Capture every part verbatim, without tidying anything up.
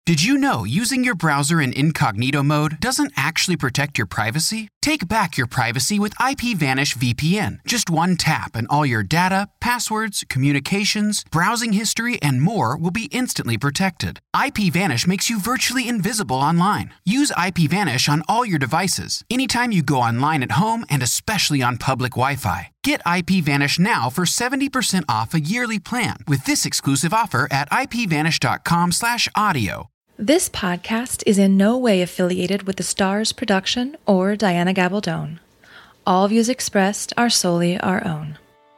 Did you know using your browser in incognito mode doesn't actually protect your privacy? Take back your privacy with IPVanish V P N. Just one tap and all your data, passwords, communications, browsing history, and more will be instantly protected. IPVanish makes you virtually invisible online. Use IPVanish on all your devices, anytime you go online at home and especially on public Wi-Fi. Get IPVanish now for seventy percent off a yearly plan with this exclusive offer at ipvanish.com slash audio. This podcast is in no way affiliated with the Stars production or Diana Gabaldon. All views expressed are solely our own.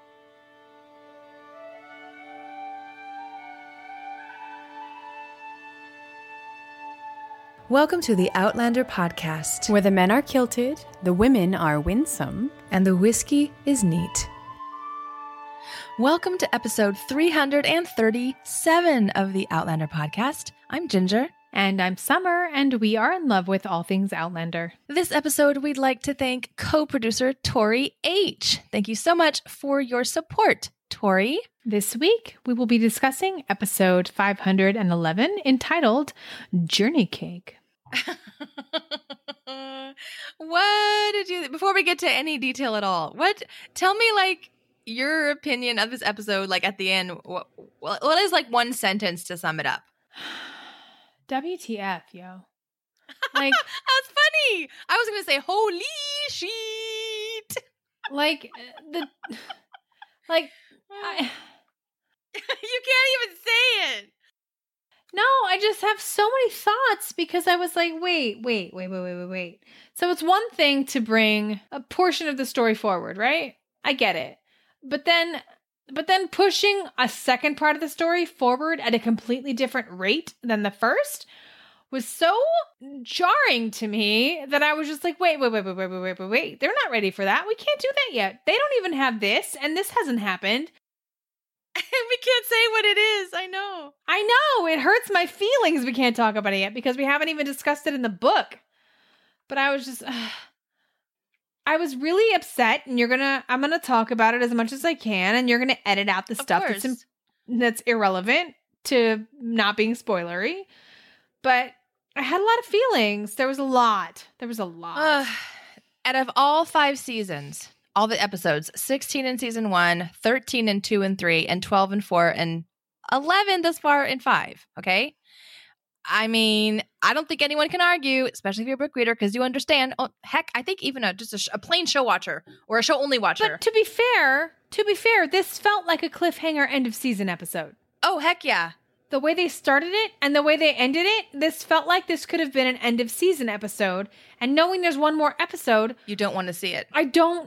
Welcome to the Outlander podcast, where the men are kilted, the women are winsome, and the whiskey is neat. Welcome to episode three hundred thirty-seven of the Outlander podcast. I'm Ginger. And I'm Summer, and we are in love with all things Outlander. This episode, we'd like to thank co-producer Tori H. Thank you so much for your support, Tori. This week, we will be discussing episode five hundred eleven, entitled Journey Cake. What did you, before we get to any detail at all, what, tell me like your opinion of this episode, like at the end, what, what is like one sentence to sum it up? W T F, yo. Like, that's funny. I was going to say, holy shit. Like, the, like, I, you can't even say it. No, I just have so many thoughts because I was like, wait, wait, wait, wait, wait, wait, wait. So it's one thing to bring a portion of the story forward, right? I get it. But then, but then pushing a second part of the story forward at a completely different rate than the first was so jarring to me that I was just like, wait, wait, wait, wait, wait, wait, wait, wait, wait. They're not ready for that. We can't do that yet. They don't even have this, and this hasn't happened. We can't say what it is. I know. I know. It hurts my feelings we can't talk about it yet because we haven't even discussed it in the book. But I was just, uh, I was really upset, and you're going to, I'm going to talk about it as much as I can, and you're going to edit out the Of stuff course. that's, in, that's irrelevant to not being spoilery. But I had a lot of feelings. There was a lot. There was a lot. Uh, out of all five seasons, all the episodes, sixteen in season one, thirteen in two and three, and twelve and four, and eleven thus far in five, okay? I mean, I don't think anyone can argue, especially if you're a book reader, because you understand. Oh, heck, I think even a, just a, sh- a plain show watcher or a show only watcher. But to be fair, to be fair, this felt like a cliffhanger end of season episode. Oh, heck yeah. The way they started it and the way they ended it, this felt like this could have been an end of season episode. And knowing there's one more episode, You don't want to see it. I don't.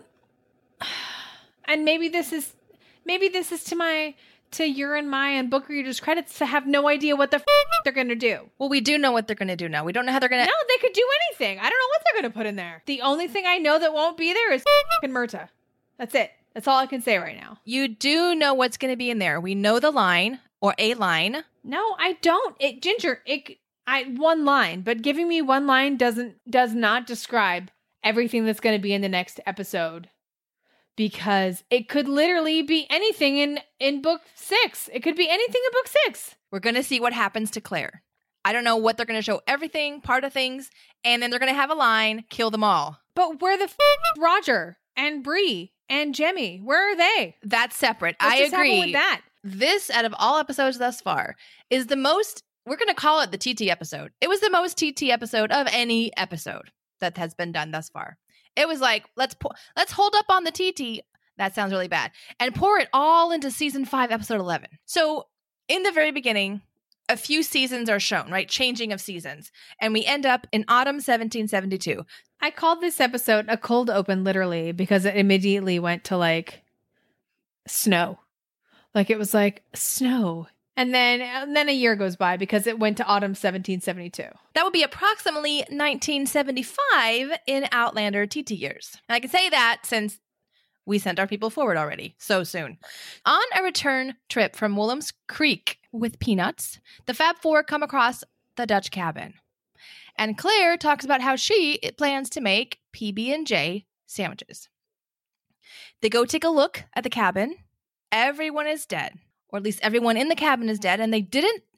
And maybe this is, maybe this is to my, to your and my and book readers' credits to have no idea what the f- they're going to do. Well, we do know what they're going to do now. We don't know how they're going to. No, they could do anything. I don't know what they're going to put in there. The only thing I know that won't be there is f***ing Myrta. That's it. That's all I can say right now. You do know what's going to be in there. We know the line or a line. No, I don't. It Ginger, it I one line, but giving me one line doesn't does not describe everything that's going to be in the next episode. Because it could literally be anything in, in book six. It could be anything in book six. We're going to see what happens to Claire. I don't know what they're going to show. Everything, part of things, and then they're going to have a line, kill them all. But where the f- Roger and Bree and Jemmy? Where are they? That's separate. What's I just happened agree. with that? This, out of all episodes thus far, is the most, we're going to call it the T T episode. It was the most T T episode of any episode that has been done thus far. It was like, let's pour, let's hold up on the T T. That sounds really bad. And pour it all into season five, episode eleven. So in the very beginning, a few seasons are shown, right? Changing of seasons. And we end up in autumn seventeen seventy-two. I called this episode a cold open, literally, because it immediately went to like snow. Like it was like snow. And then and then a year goes by because it went to autumn seventeen seventy-two. That would be approximately nineteen seventy-five in Outlander T T years. And I can say that since we sent our people forward already so soon. On a return trip from Williams Creek with Peanuts, the Fab Four come across the Dutch cabin. And Claire talks about how she plans to make P B and J sandwiches. They go take a look at the cabin. Everyone is dead. Or at least everyone in the cabin is dead, and they didn't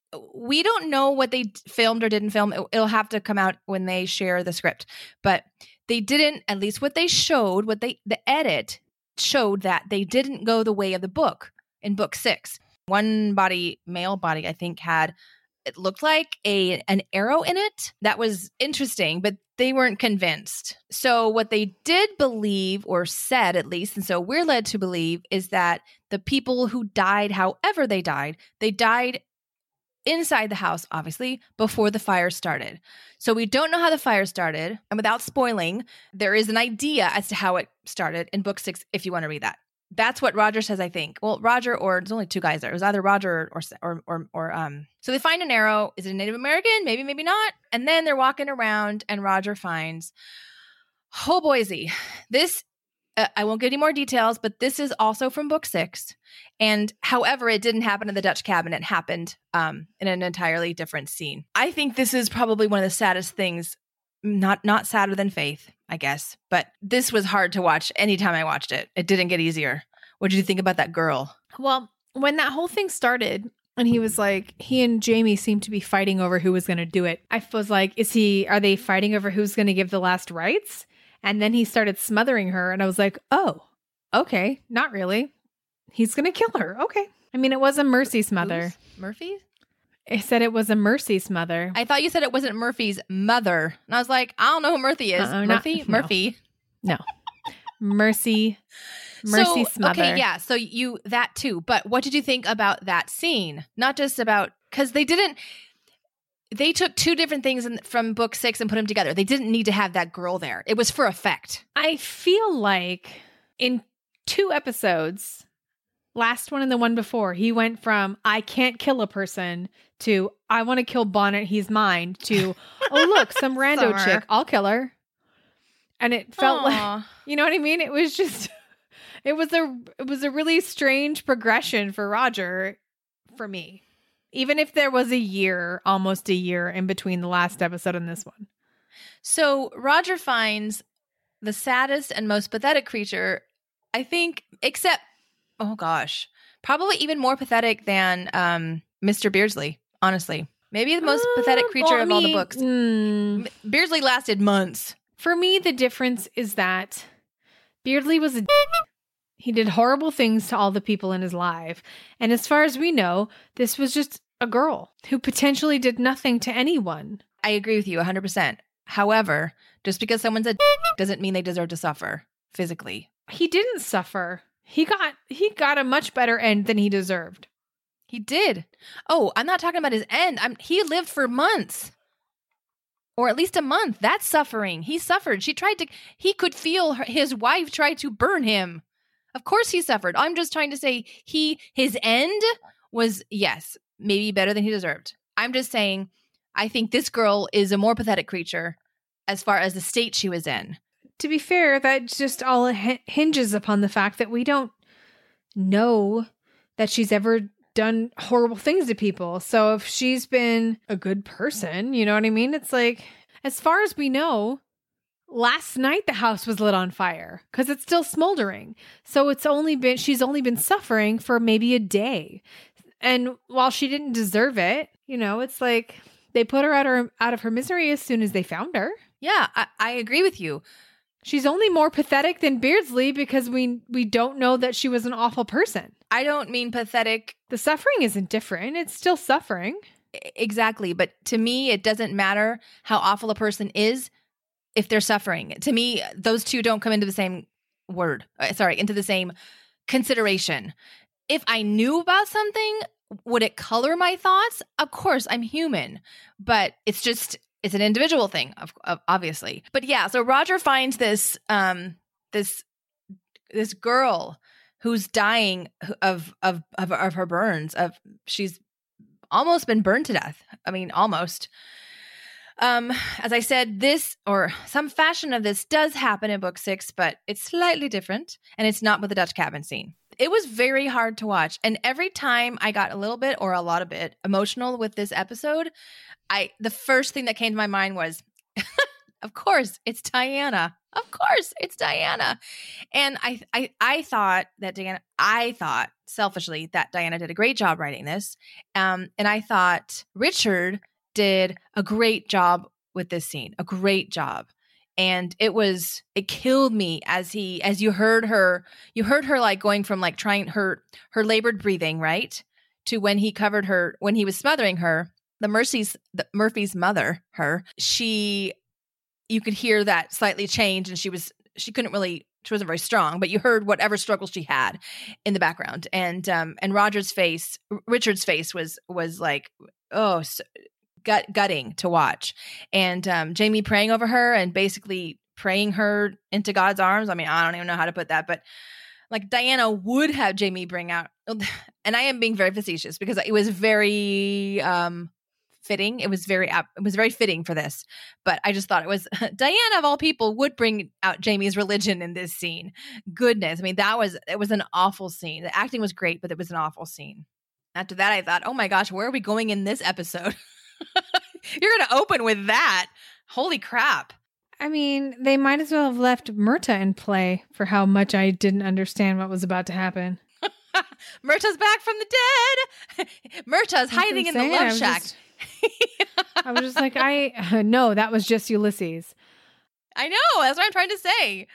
we don't know what they filmed or didn't film. It, it'll have to come out when they share the script. But they didn't, at least what they showed, what they the edit showed that they didn't go the way of the book in book six. One body, male body, I think had, it looked like a an arrow in it. That was interesting, but they weren't convinced. So what they did believe, or said at least, and so we're led to believe, is that the people who died, however they died, they died inside the house, obviously, before the fire started. So we don't know how the fire started. And without spoiling, there is an idea as to how it started in book six, if you want to read that. That's what Roger says, I think. Well, Roger, or there's only two guys there. It was either Roger or, or, or, or, um, so they find an arrow. Is it a Native American? Maybe, maybe not. And then they're walking around and Roger finds, oh, Boise. This, uh, I won't give any more details, but this is also from book six. And however, it didn't happen in the Dutch cabin. It happened um, in an entirely different scene. I think this is probably one of the saddest things, not not sadder than Faith, I guess. But this was hard to watch anytime I watched it. It didn't get easier. What did you think about that girl? Well, when that whole thing started and he was like, he and Jamie seemed to be fighting over who was going to do it. I was like, is he, are they fighting over who's going to give the last rites? And then he started smothering her. And I was like, oh, okay, not really. He's going to kill her. Okay. I mean, it was a mercy smother. Who's Murphy? I said it was a mercy smother. I thought you said it wasn't Murphy's mother. And I was like, I don't know who Murphy is. Uh-uh, Murphy? not, no. Murphy. No. Mercy. Mercy so, smother. Okay, yeah. So you, that too. But what did you think about that scene? Not just about, because they didn't, they took two different things in, from book six and put them together. They didn't need to have that girl there. It was for effect. I feel like in two episodes, last one and the one before, he went from I can't kill a person to I want to kill Bonnet, he's mine, to oh look, some rando Summer. chick, I'll kill her. And it felt Aww. like, you know what I mean? It was just it was a it was a really strange progression for Roger for me. Even if there was a year, almost a year in between the last episode and this one. So Roger finds the saddest and most pathetic creature, I think, except oh gosh, probably even more pathetic than um, Mister Beardsley, honestly. Maybe the most uh, pathetic creature well, of me, all the books. Mm, Beardsley lasted months. For me, the difference is that Beardsley was a d- he did horrible things to all the people in his life. And as far as we know, this was just a girl who potentially did nothing to anyone. I agree with you one hundred percent. However, just because someone's a d- doesn't mean they deserve to suffer physically. He didn't suffer. He got he got a much better end than he deserved. He did. Oh, I'm not talking about his end. I'm he lived for months. Or at least a month. That's suffering. He suffered. She tried to he could feel her, his wife tried to burn him. Of course he suffered. I'm just trying to say he his end was yes, maybe better than he deserved. I'm just saying I think this girl is a more pathetic creature as far as the state she was in. To be fair, that just all h- hinges upon the fact that we don't know that she's ever done horrible things to people. So if she's been a good person, you know what I mean? It's like, as far as we know, last night the house was lit on fire because it's still smoldering. So it's only been, she's only been suffering for maybe a day. And while she didn't deserve it, you know, it's like they put her out of her, out of her misery as soon as they found her. Yeah, I, I agree with you. She's only more pathetic than Beardsley because we we don't know that she was an awful person. I don't mean pathetic. The suffering isn't different. It's still suffering. Exactly. But to me, it doesn't matter how awful a person is if they're suffering. To me, those two don't come into the same word. Uh, sorry, into the same consideration. If I knew about something, would it color my thoughts? Of course, I'm human. But it's just... It's an individual thing, of, of, obviously. But yeah, so Roger finds this um, this this girl who's dying of, of of of her burns. Of she's almost been burned to death. I mean, almost. Um, as I said, this or some fashion of this does happen in book six, but it's slightly different, and it's not with the Dutch cabin scene. It was very hard to watch, and every time I got a little bit or a lot of bit emotional with this episode, I the first thing that came to my mind was, of course, it's Diana. Of course, it's Diana. And I, I, I thought that Diana, I thought selfishly that Diana did a great job writing this. Um, and I thought Richard did a great job with this scene, a great job. And it was, it killed me as he, as you heard her, you heard her like going from like trying her, her labored breathing, right? To when he covered her, when he was smothering her, the Mercy's, the Murphy's mother, her, she, you could hear that slightly change, and she was, she couldn't really, she wasn't very strong, but you heard whatever struggle she had in the background. And, um, and Roger's face, Richard's face was, was like, oh, so, gut gutting to watch. And, um, Jamie praying over her and basically praying her into God's arms. I mean, I don't even know how to put that, but like Diana would have Jamie bring out, and I am being very facetious because it was very, um, fitting. It was very, it was very fitting for this, but I just thought it was Diana of all people would bring out Jamie's religion in this scene. Goodness. I mean, that was, it was an awful scene. The acting was great, but it was an awful scene. After that, I thought, oh my gosh, where are we going in this episode? You're going to open with that. Holy crap. I mean, they might as well have left Myrta in play for how much I didn't understand what was about to happen. Myrta's back from the dead. Myrta's hiding in the love shack. Just, I was just like, I, uh, no, that was just Ulysses. I know. That's what I'm trying to say.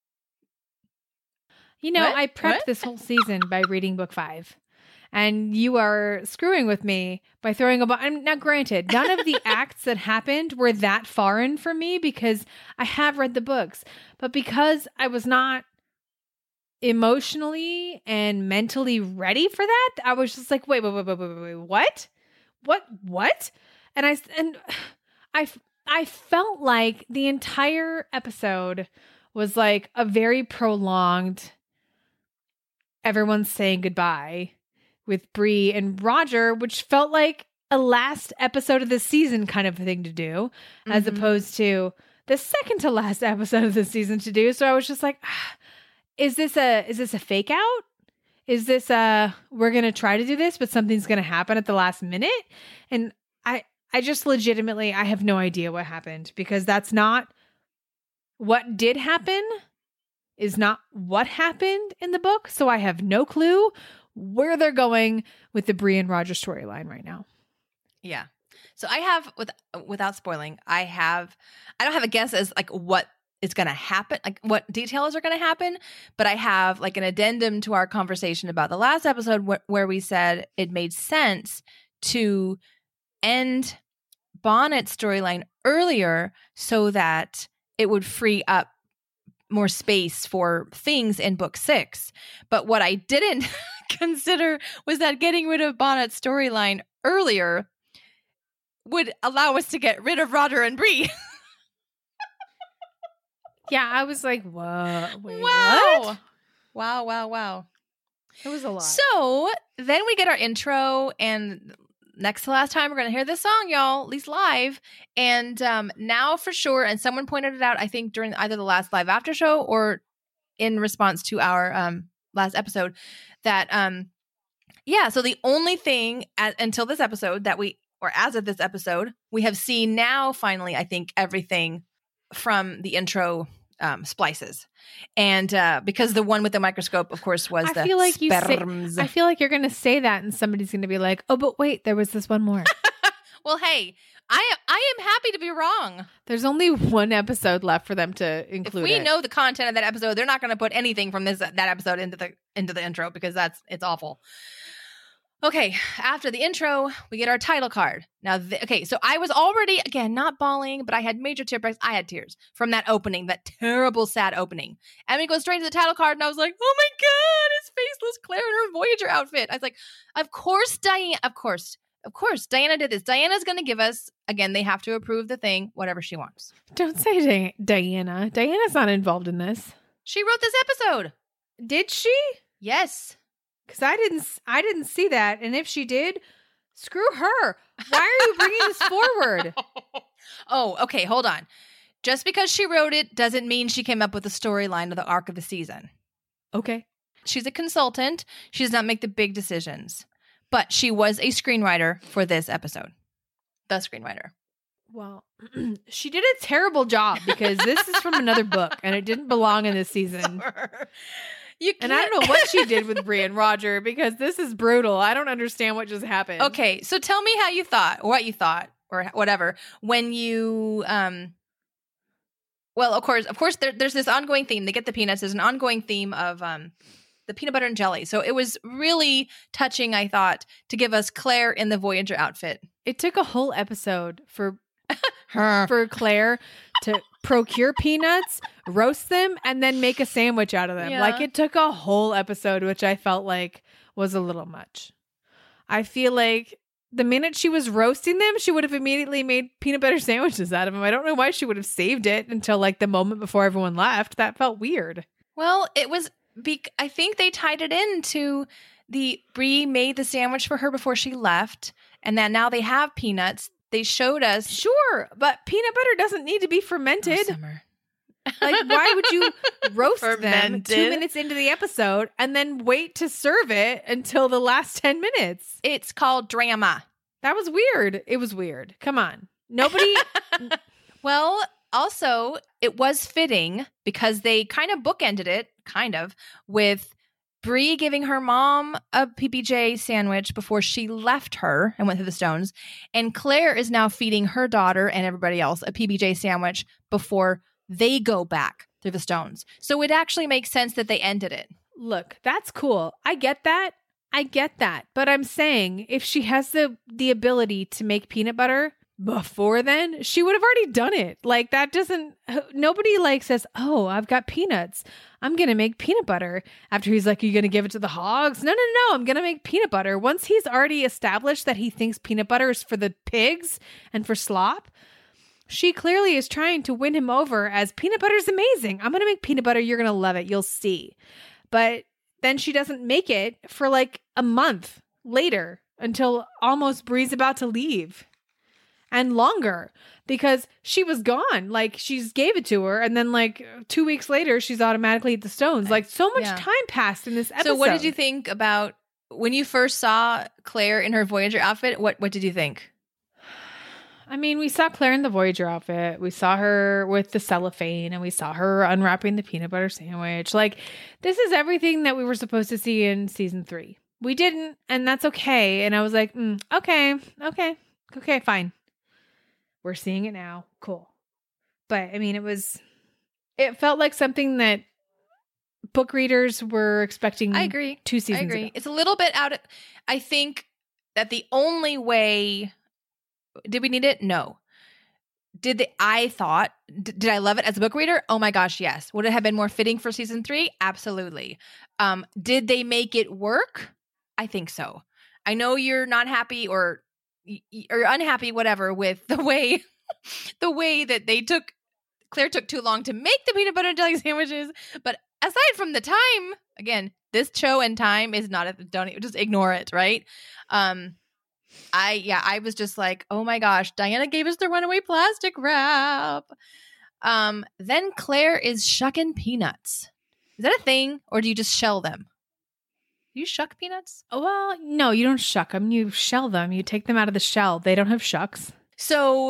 You know, What? I prepped What? this whole season by reading book five. And you are screwing with me by throwing a bomb. Now, granted, none of the acts that happened were that foreign for me because I have read the books. But because I was not emotionally and mentally ready for that, I was just like, wait, wait, wait, wait, wait, wait, wait, what? What? What? And I and I I felt like the entire episode was like a very prolonged everyone's saying goodbye with Bree and Roger, which felt like a last episode of the season kind of thing to do, mm-hmm. as opposed to the second to last episode of the season to do. So I was just like, ah, is this a is this a fake out? Is this a we're gonna try to do this, but something's gonna happen at the last minute? And I I just legitimately I have no idea what happened, because that's not what did happen is not what happened in the book. So I have no clue where they're going with the Bree and Roger storyline right now. Yeah. So I have, with without spoiling, I have, I don't have a guess as like what is going to happen, like what details are going to happen, but I have like an addendum to our conversation about the last episode wh- where we said it made sense to end Bonnet's storyline earlier so that it would free up more space for things in book six. But what I didn't consider was that getting rid of Bonnet's storyline earlier would allow us to get rid of Roger and Bree. Yeah, I was like, whoa, wait, wow. what? Wow, wow, wow. It was a lot. So then we get our intro, and next to last time we're going to hear this song, y'all, at least live. And um, now for sure, and someone pointed it out, I think during either the last live after show or in response to our um, last episode, that, um, yeah, so the only thing at, until this episode that we, or as of this episode, we have seen now finally, I think, everything from the intro um, splices. And uh, because the one with the microscope, of course, was I the feel like sperms. You say, I feel like you're going to say that and somebody's going to be like, oh, but wait, there was this one more. Well, hey, I I am happy to be wrong. There's only one episode left for them to include. If we it. know the content of that episode, they're not going to put anything from this that episode into the into the intro, because that's it's awful. Okay, after the intro, we get our title card. Now, th- okay, so I was already, again, not bawling, but I had major tear breaks. I had tears from that opening, that terrible, sad opening. And we go straight to the title card, and I was like, oh my God, it's Faceless Claire in her Voyager outfit. I was like, of course, Diana, of course, of course, Diana did this. Diana's going to give us, again, they have to approve the thing, whatever she wants. Don't say Di- Diana. Diana's not involved in this. She wrote this episode. Did she? Yes. Because I didn't, I didn't see that, and if she did, screw her. Why are you bringing this forward? Oh, okay, hold on. Just because she wrote it doesn't mean she came up with the storyline of the arc of the season. Okay, she's a consultant. She does not make the big decisions, but she was a screenwriter for this episode. The screenwriter. Well, she did a terrible job because this is from another book, and it didn't belong in this season. You And I don't know what she did with Bree and Roger because this is brutal. I don't understand what just happened. Okay, so tell me how you thought, or what you thought, or whatever, when you, um, well, of course, of course, there, there's this ongoing theme. They get the peanuts. There's an ongoing theme of um, the peanut butter and jelly. So it was really touching, I thought, to give us Claire in the Voyager outfit. It took a whole episode for for Claire to procure peanuts, roast them, and then make a sandwich out of them. Yeah. Like, it took a whole episode, which I felt like was a little much. I feel like the minute she was roasting them, she would have immediately made peanut butter sandwiches out of them. I don't know why she would have saved it until like the moment before everyone left. That felt weird. Well, it was, be- I think they tied it into the, Bree made the sandwich for her before she left, and then now they have peanuts. They showed us. Sure, but peanut butter doesn't need to be fermented. Oh, Summer. Like, why would you roast them Fermented. two minutes into the episode and then wait to serve it until the last ten minutes? It's called drama. That was weird. It was weird. Come on. Nobody. Well, also, it was fitting because they kind of bookended it, kind of, with Bree giving her mom a P B J sandwich before she left her and went through the stones. And Claire is now feeding her daughter and everybody else a P B J sandwich before they go back through the stones. So it actually makes sense that they ended it. Look, that's cool. I get that. I get that. But I'm saying if she has the the ability to make peanut butter before then, she would have already done it. Like, that doesn't, nobody like says, oh, I've got peanuts. I'm going to make peanut butter. After he's like, are you going to give it to the hogs? No, no, no. I'm going to make peanut butter. Once he's already established that he thinks peanut butter is for the pigs and for slop, she clearly is trying to win him over as peanut butter is amazing. I'm going to make peanut butter. You're going to love it. You'll see. But then she doesn't make it for like a month later until almost Bree's about to leave. And longer because she was gone. Like, she's gave it to her. And then like two weeks later, she's automatically at the stones. Like, so much Yeah. time passed in this episode. So what did you think about when you first saw Claire in her Voyager outfit? What What did you think? I mean, we saw Claire in the Voyager outfit. We saw her with the cellophane and we saw her unwrapping the peanut butter sandwich. Like, this is everything that we were supposed to see in season three. We didn't, and that's okay. And I was like, mm, okay, okay, okay, fine. We're seeing it now. Cool. But I mean, it was, it felt like something that book readers were expecting. I agree. Two seasons I agree. ago. It's a little bit out of, I think that the only way, did we need it? No. Did the, I thought, d- did I love it as a book reader? Oh my gosh, yes. Would it have been more fitting for season three? Absolutely. Um, did they make it work? I think so. I know you're not happy or or unhappy, whatever, with the way the way that they took Claire took too long to make the peanut butter and jelly sandwiches. But aside from the time, again, this show and time is not a, don't just ignore it, right? Um, I yeah, I was just like, oh my gosh, Diana gave us the runaway plastic wrap. Um, then Claire is shucking peanuts. Is that a thing, or do you just shell them? Do you shuck peanuts? Well, no, you don't shuck them. You shell them. You take them out of the shell. They don't have shucks. So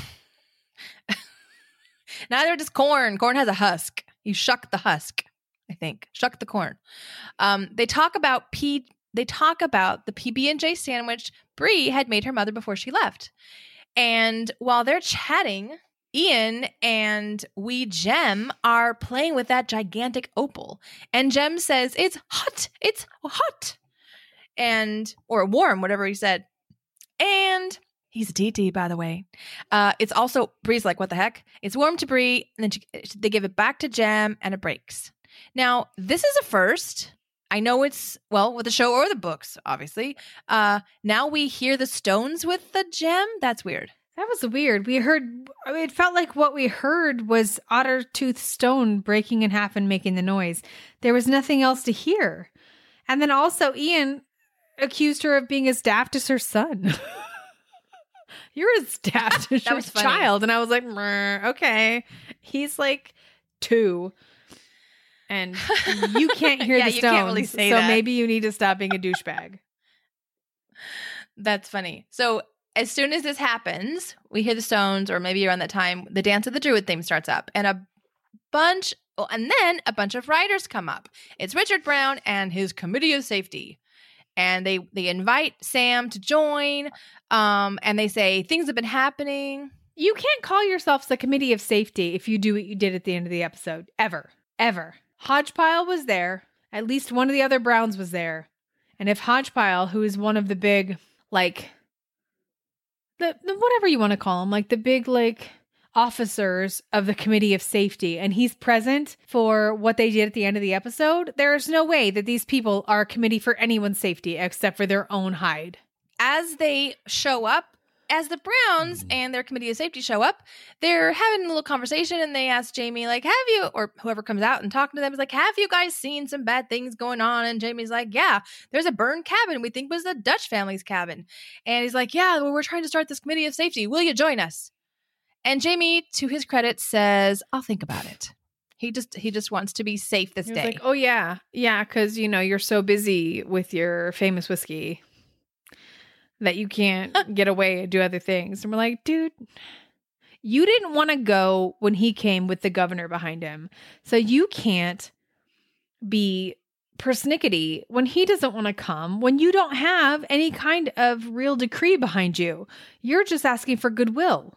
neither does corn. Corn has a husk. You shuck the husk, I think. Shuck the corn. Um, they talk about P. They talk about the P B and J sandwich Bree had made her mother before she left. And while they're chatting, Ian and wee Jem are playing with that gigantic opal. And Jem says, it's hot. It's hot. And, or warm, whatever he said. And he's a T T, by the way. Uh, it's also, Bree's like, what the heck? It's warm to Bree. And then she, they give it back to Jem and it breaks. Now, this is a first. I know it's, well, with the show or the books, obviously. Uh, now we hear the stones with the gem. That's weird. That was weird. We heard, it felt like what we heard was Ottertooth stone breaking in half and making the noise. There was nothing else to hear. And then also Ian accused her of being as daft as her son. You're as daft as your child. And I was like, okay. He's like two. And you can't hear yeah, the you stones. Can't really say so that. maybe you need to stop being a douchebag. That's funny. So as soon as this happens, we hear the stones, or maybe around that time, the Dance of the Druid theme starts up. And a bunch, Well, and then a bunch of writers come up. It's Richard Brown and his Committee of Safety. And they, they invite Sam to join. Um, and they say, things have been happening. You can't call yourselves the Committee of Safety if you do what you did at the end of the episode. Ever. Ever. Hodgepile was there. At least one of the other Browns was there. And if Hodgepile, who is one of the big, like, the, the whatever you want to call him, like the big, like, officers of the Committee of Safety, and he's present for what they did at the end of the episode, there's no way that these people are a committee for anyone's safety except for their own hide. As they show up, as the Browns and their Committee of Safety show up, they're having a little conversation, and they ask Jamie, like, have you, or whoever comes out and talking to them is like, have you guys seen some bad things going on? And Jamie's like, yeah, there's a burned cabin we think was the Dutch family's cabin. And he's like, yeah, well, we're trying to start this Committee of Safety. Will you join us? And Jamie, to his credit, says, I'll think about it. He just he just wants to be safe this He was day. like, oh, yeah. Yeah, because, you know, you're so busy with your famous whiskey that you can't get away and do other things. And we're like, dude, you didn't want to go when he came with the governor behind him. So you can't be persnickety when he doesn't want to come, when you don't have any kind of real decree behind you. You're just asking for goodwill.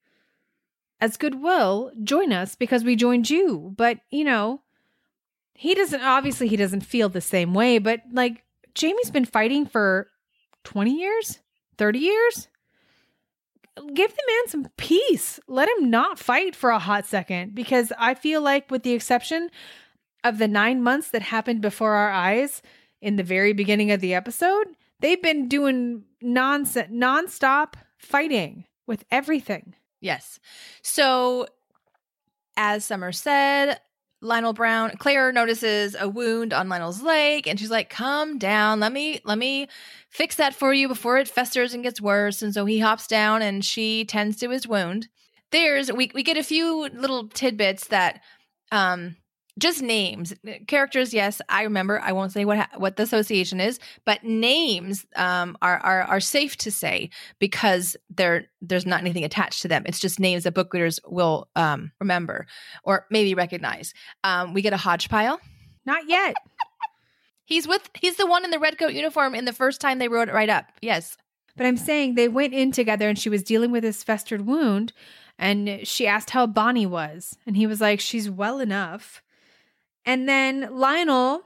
As goodwill, join us because we joined you. But, you know, he doesn't, obviously he doesn't feel the same way, but like Jamie's been fighting for twenty years, thirty years. Give the man some peace. Let him not fight for a hot second, because I feel like, with the exception of the nine months that happened before our eyes in the very beginning of the episode, they've been doing nonsense, nonstop fighting with everything. Yes. So, as Summer said, Lionel Brown, Claire notices a wound on Lionel's leg, and she's like, calm down. Let me, let me fix that for you before it festers and gets worse. And so he hops down and she tends to his wound. There's, we, we get a few little tidbits that, um, just names, characters. Yes, I remember. I won't say what ha- what the association is, but names um, are are are safe to say because there there's not anything attached to them. It's just names that book readers will um, remember or maybe recognize. Um, we get a Hodgepile. Not yet. He's with he's the one in the red coat uniform in the first time they wrote it right up. Yes, but I'm saying they went in together, and she was dealing with his festered wound, and she asked how Bonnie was, and he was like, "She's well enough." And then Lionel,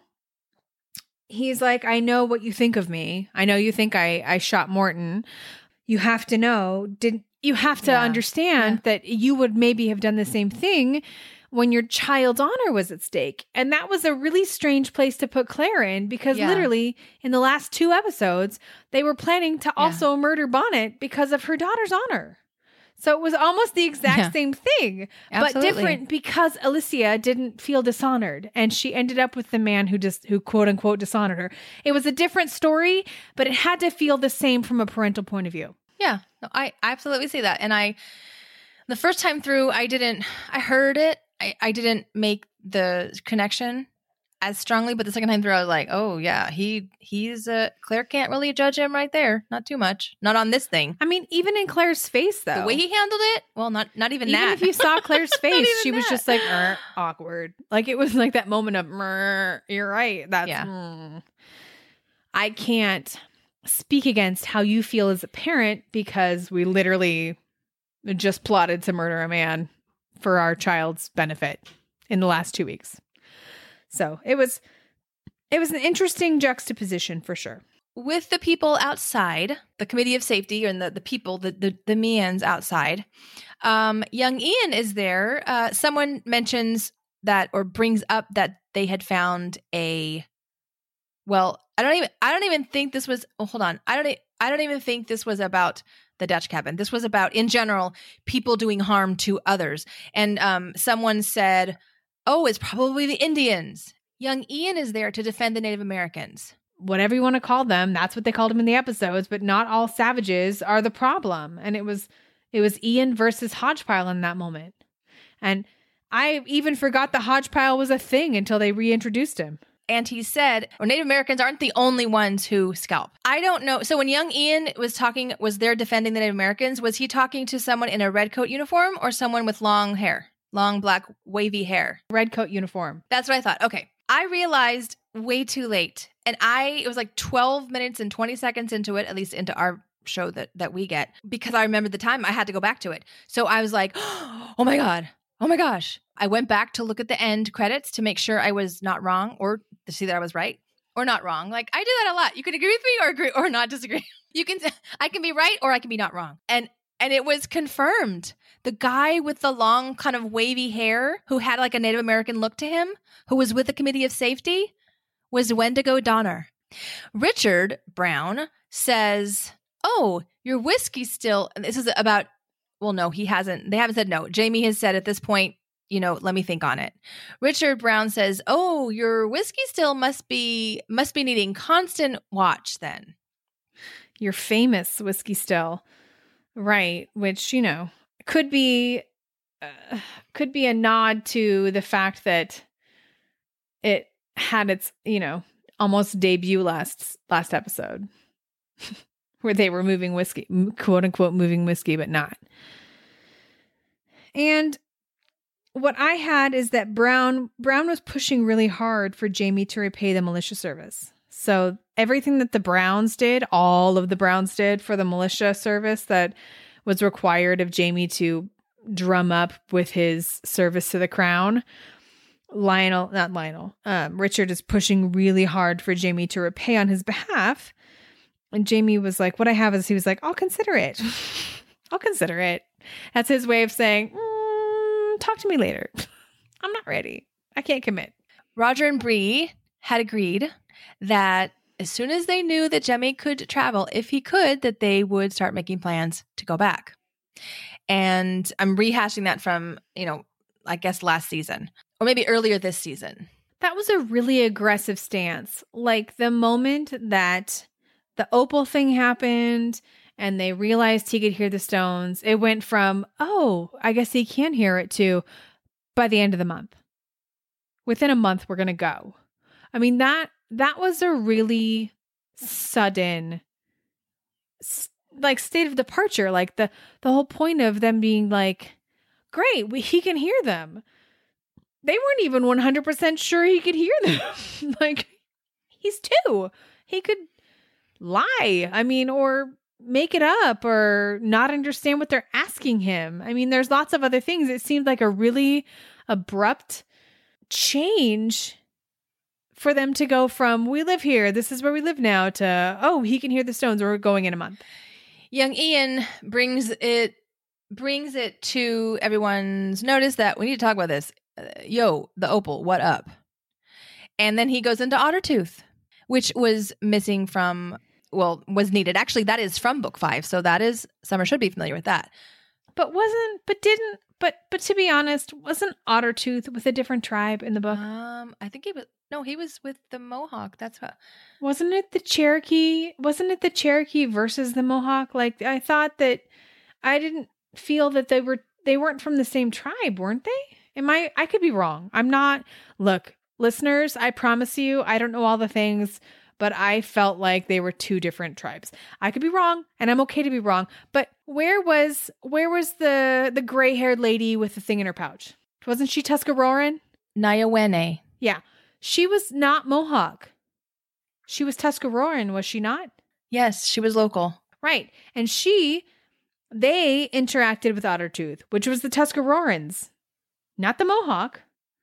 he's like, I know what you think of me. I know you think I, I shot Morton. You have to know, did you have to yeah. understand yeah. that you would maybe have done the same thing when your child's honor was at stake. And that was a really strange place to put Claire in, because yeah. literally in the last two episodes, they were planning to yeah. also murder Bonnet because of her daughter's honor. So it was almost the exact yeah. same thing, Absolutely. But different because Alicia didn't feel dishonored, and she ended up with the man who just who quote unquote dishonored her. It was a different story, but it had to feel the same from a parental point of view. Yeah, no, I absolutely see that. And I, the first time through, I didn't, I heard it. I, I didn't make the connection as strongly, but the second time through, I was like, oh yeah, he he's uh, Claire can't really judge him right there. Not too much. Not on this thing. I mean, even in Claire's face, though, the way he handled it. Well, not not even, even that. Even if you saw Claire's face, she was that. just like awkward. Like it was like that moment of, you're right. That's. Yeah. Mm. I can't speak against how you feel as a parent, because we literally just plotted to murder a man for our child's benefit in the last two weeks. So it was, it was an interesting juxtaposition for sure. With the people outside, the Committee of Safety and the, the people, the, the, the Mians outside, um, young Ian is there. Uh, someone mentions that or brings up that they had found a, well, I don't even, I don't even think this was, oh, hold on. I don't, I don't even think this was about the Dutch cabin. This was about, in general, people doing harm to others. And um, someone said, oh, it's probably the Indians. Young Ian is there to defend the Native Americans. Whatever you want to call them, that's what they called him in the episodes, but not all savages are the problem. And it was it was Ian versus Hodgepile in that moment. And I even forgot the Hodgepile was a thing until they reintroduced him. And he said, well, Native Americans aren't the only ones who scalp. I don't know. So when young Ian was talking, was there defending the Native Americans, was he talking to someone in a red coat uniform or someone with long hair? long black wavy hair. Red coat uniform. That's what I thought. Okay. I realized way too late. And I, it was like twelve minutes and twenty seconds into it, at least into our show that, that we get, because I remembered the time I had to go back to it. So I was like, oh my God. Oh my gosh. I went back to look at the end credits to make sure I was not wrong or to see that I was right or not wrong. Like I do that a lot. You can agree with me or agree or not disagree. You can, I can be right or I can be not wrong. And, and it was confirmed. The guy with the long kind of wavy hair who had like a Native American look to him, who was with the Committee of Safety, was Wendigo Donner. Richard Brown says, oh, your whiskey still, and this is about, well, no, he hasn't, they haven't said no. Jamie has said at this point, you know, let me think on it. Richard Brown says, oh, your whiskey still must be, must be needing constant watch then. Your famous whiskey still. Right. Which, you know, could be, uh, could be a nod to the fact that it had its, you know, almost debut last, last episode where they were moving whiskey, quote unquote, moving whiskey, but not. And what I had is that Brown, Brown was pushing really hard for Jamie to repay the militia service. So everything that the Browns did, all of the Browns did for the militia service that was required of Jamie to drum up with his service to the crown, Lionel, not Lionel, um, Richard is pushing really hard for Jamie to repay on his behalf. And Jamie was like, what I have is, he was like, I'll consider it. I'll consider it. That's his way of saying, mm, talk to me later. I'm not ready. I can't commit. Roger and Bree had agreed that as soon as they knew that Jemmy could travel, if he could, that they would start making plans to go back. And I'm rehashing that from, you know, I guess last season or maybe earlier this season. That was a really aggressive stance. Like the moment that the opal thing happened and they realized he could hear the stones, it went from, oh, I guess he can hear it, to by the end of the month. Within a month, we're going to go. I mean, that that was a really sudden like state of departure. Like the, the whole point of them being like, great, we, he can hear them. They weren't even one hundred percent sure he could hear them. Like, he's two. He could lie. I mean, or make it up or not understand what they're asking him. I mean, there's lots of other things. It seemed like a really abrupt change for them to go from, we live here, this is where we live now, to, oh, he can hear the stones, we're going in a month. Young Ian brings it brings it to everyone's notice that we need to talk about this. Uh, yo, the opal, what up? And then he goes into Ottertooth, which was missing from, well, was needed. Actually, that is from book five. So that is, Summer should be familiar with that. But wasn't, but didn't, but, but to be honest, wasn't Ottertooth with a different tribe in the book? Um, I think he was, no, he was with the Mohawk. That's what. Wasn't it the Cherokee? Wasn't it the Cherokee versus the Mohawk? Like, I thought that, I didn't feel that they were, they weren't from the same tribe, weren't they? Am I, I could be wrong. I'm not, look, listeners, I promise you, I don't know all the things, but I felt like they were two different tribes. I could be wrong, and I'm okay to be wrong. But where was, where was the, the gray-haired lady with the thing in her pouch? Wasn't she Tuscaroran? Nyawene. Yeah. She was not Mohawk. She was Tuscaroran, was she not? Yes, she was local. Right. And she, they interacted with Ottertooth, which was the Tuscarorans, not the Mohawk.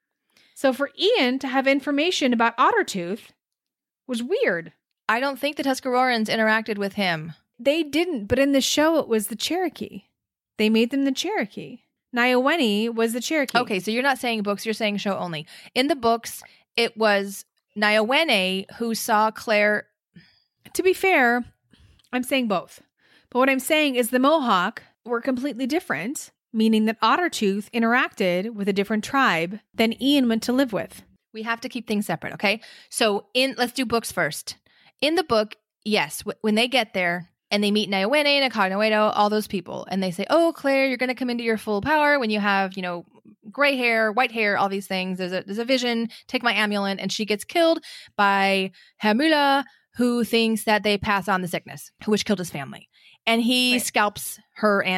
So for Ian to have information about Ottertooth was weird. I don't think the Tuscarorans interacted with him. They didn't, but in the show it was the Cherokee. They made them the Cherokee. Nyawene was the Cherokee. Okay, so you're not saying books, you're saying show only. In the books, it was Nyawene who saw Claire. To be fair, I'm saying both. But what I'm saying is the Mohawk were completely different, meaning that Ottertooth interacted with a different tribe than Ian went to live with. We have to keep things separate, okay? So in let's do books first. In the book, yes, w- when they get there and they meet Nyawene and Akagnawedo, all those people, and they say, oh, Claire, you're going to come into your full power when you have, you know, gray hair, white hair, all these things. There's a, there's a vision. Take my amulet. And she gets killed by Hamula, who thinks that they pass on the sickness, which killed his family. And he right. scalps her and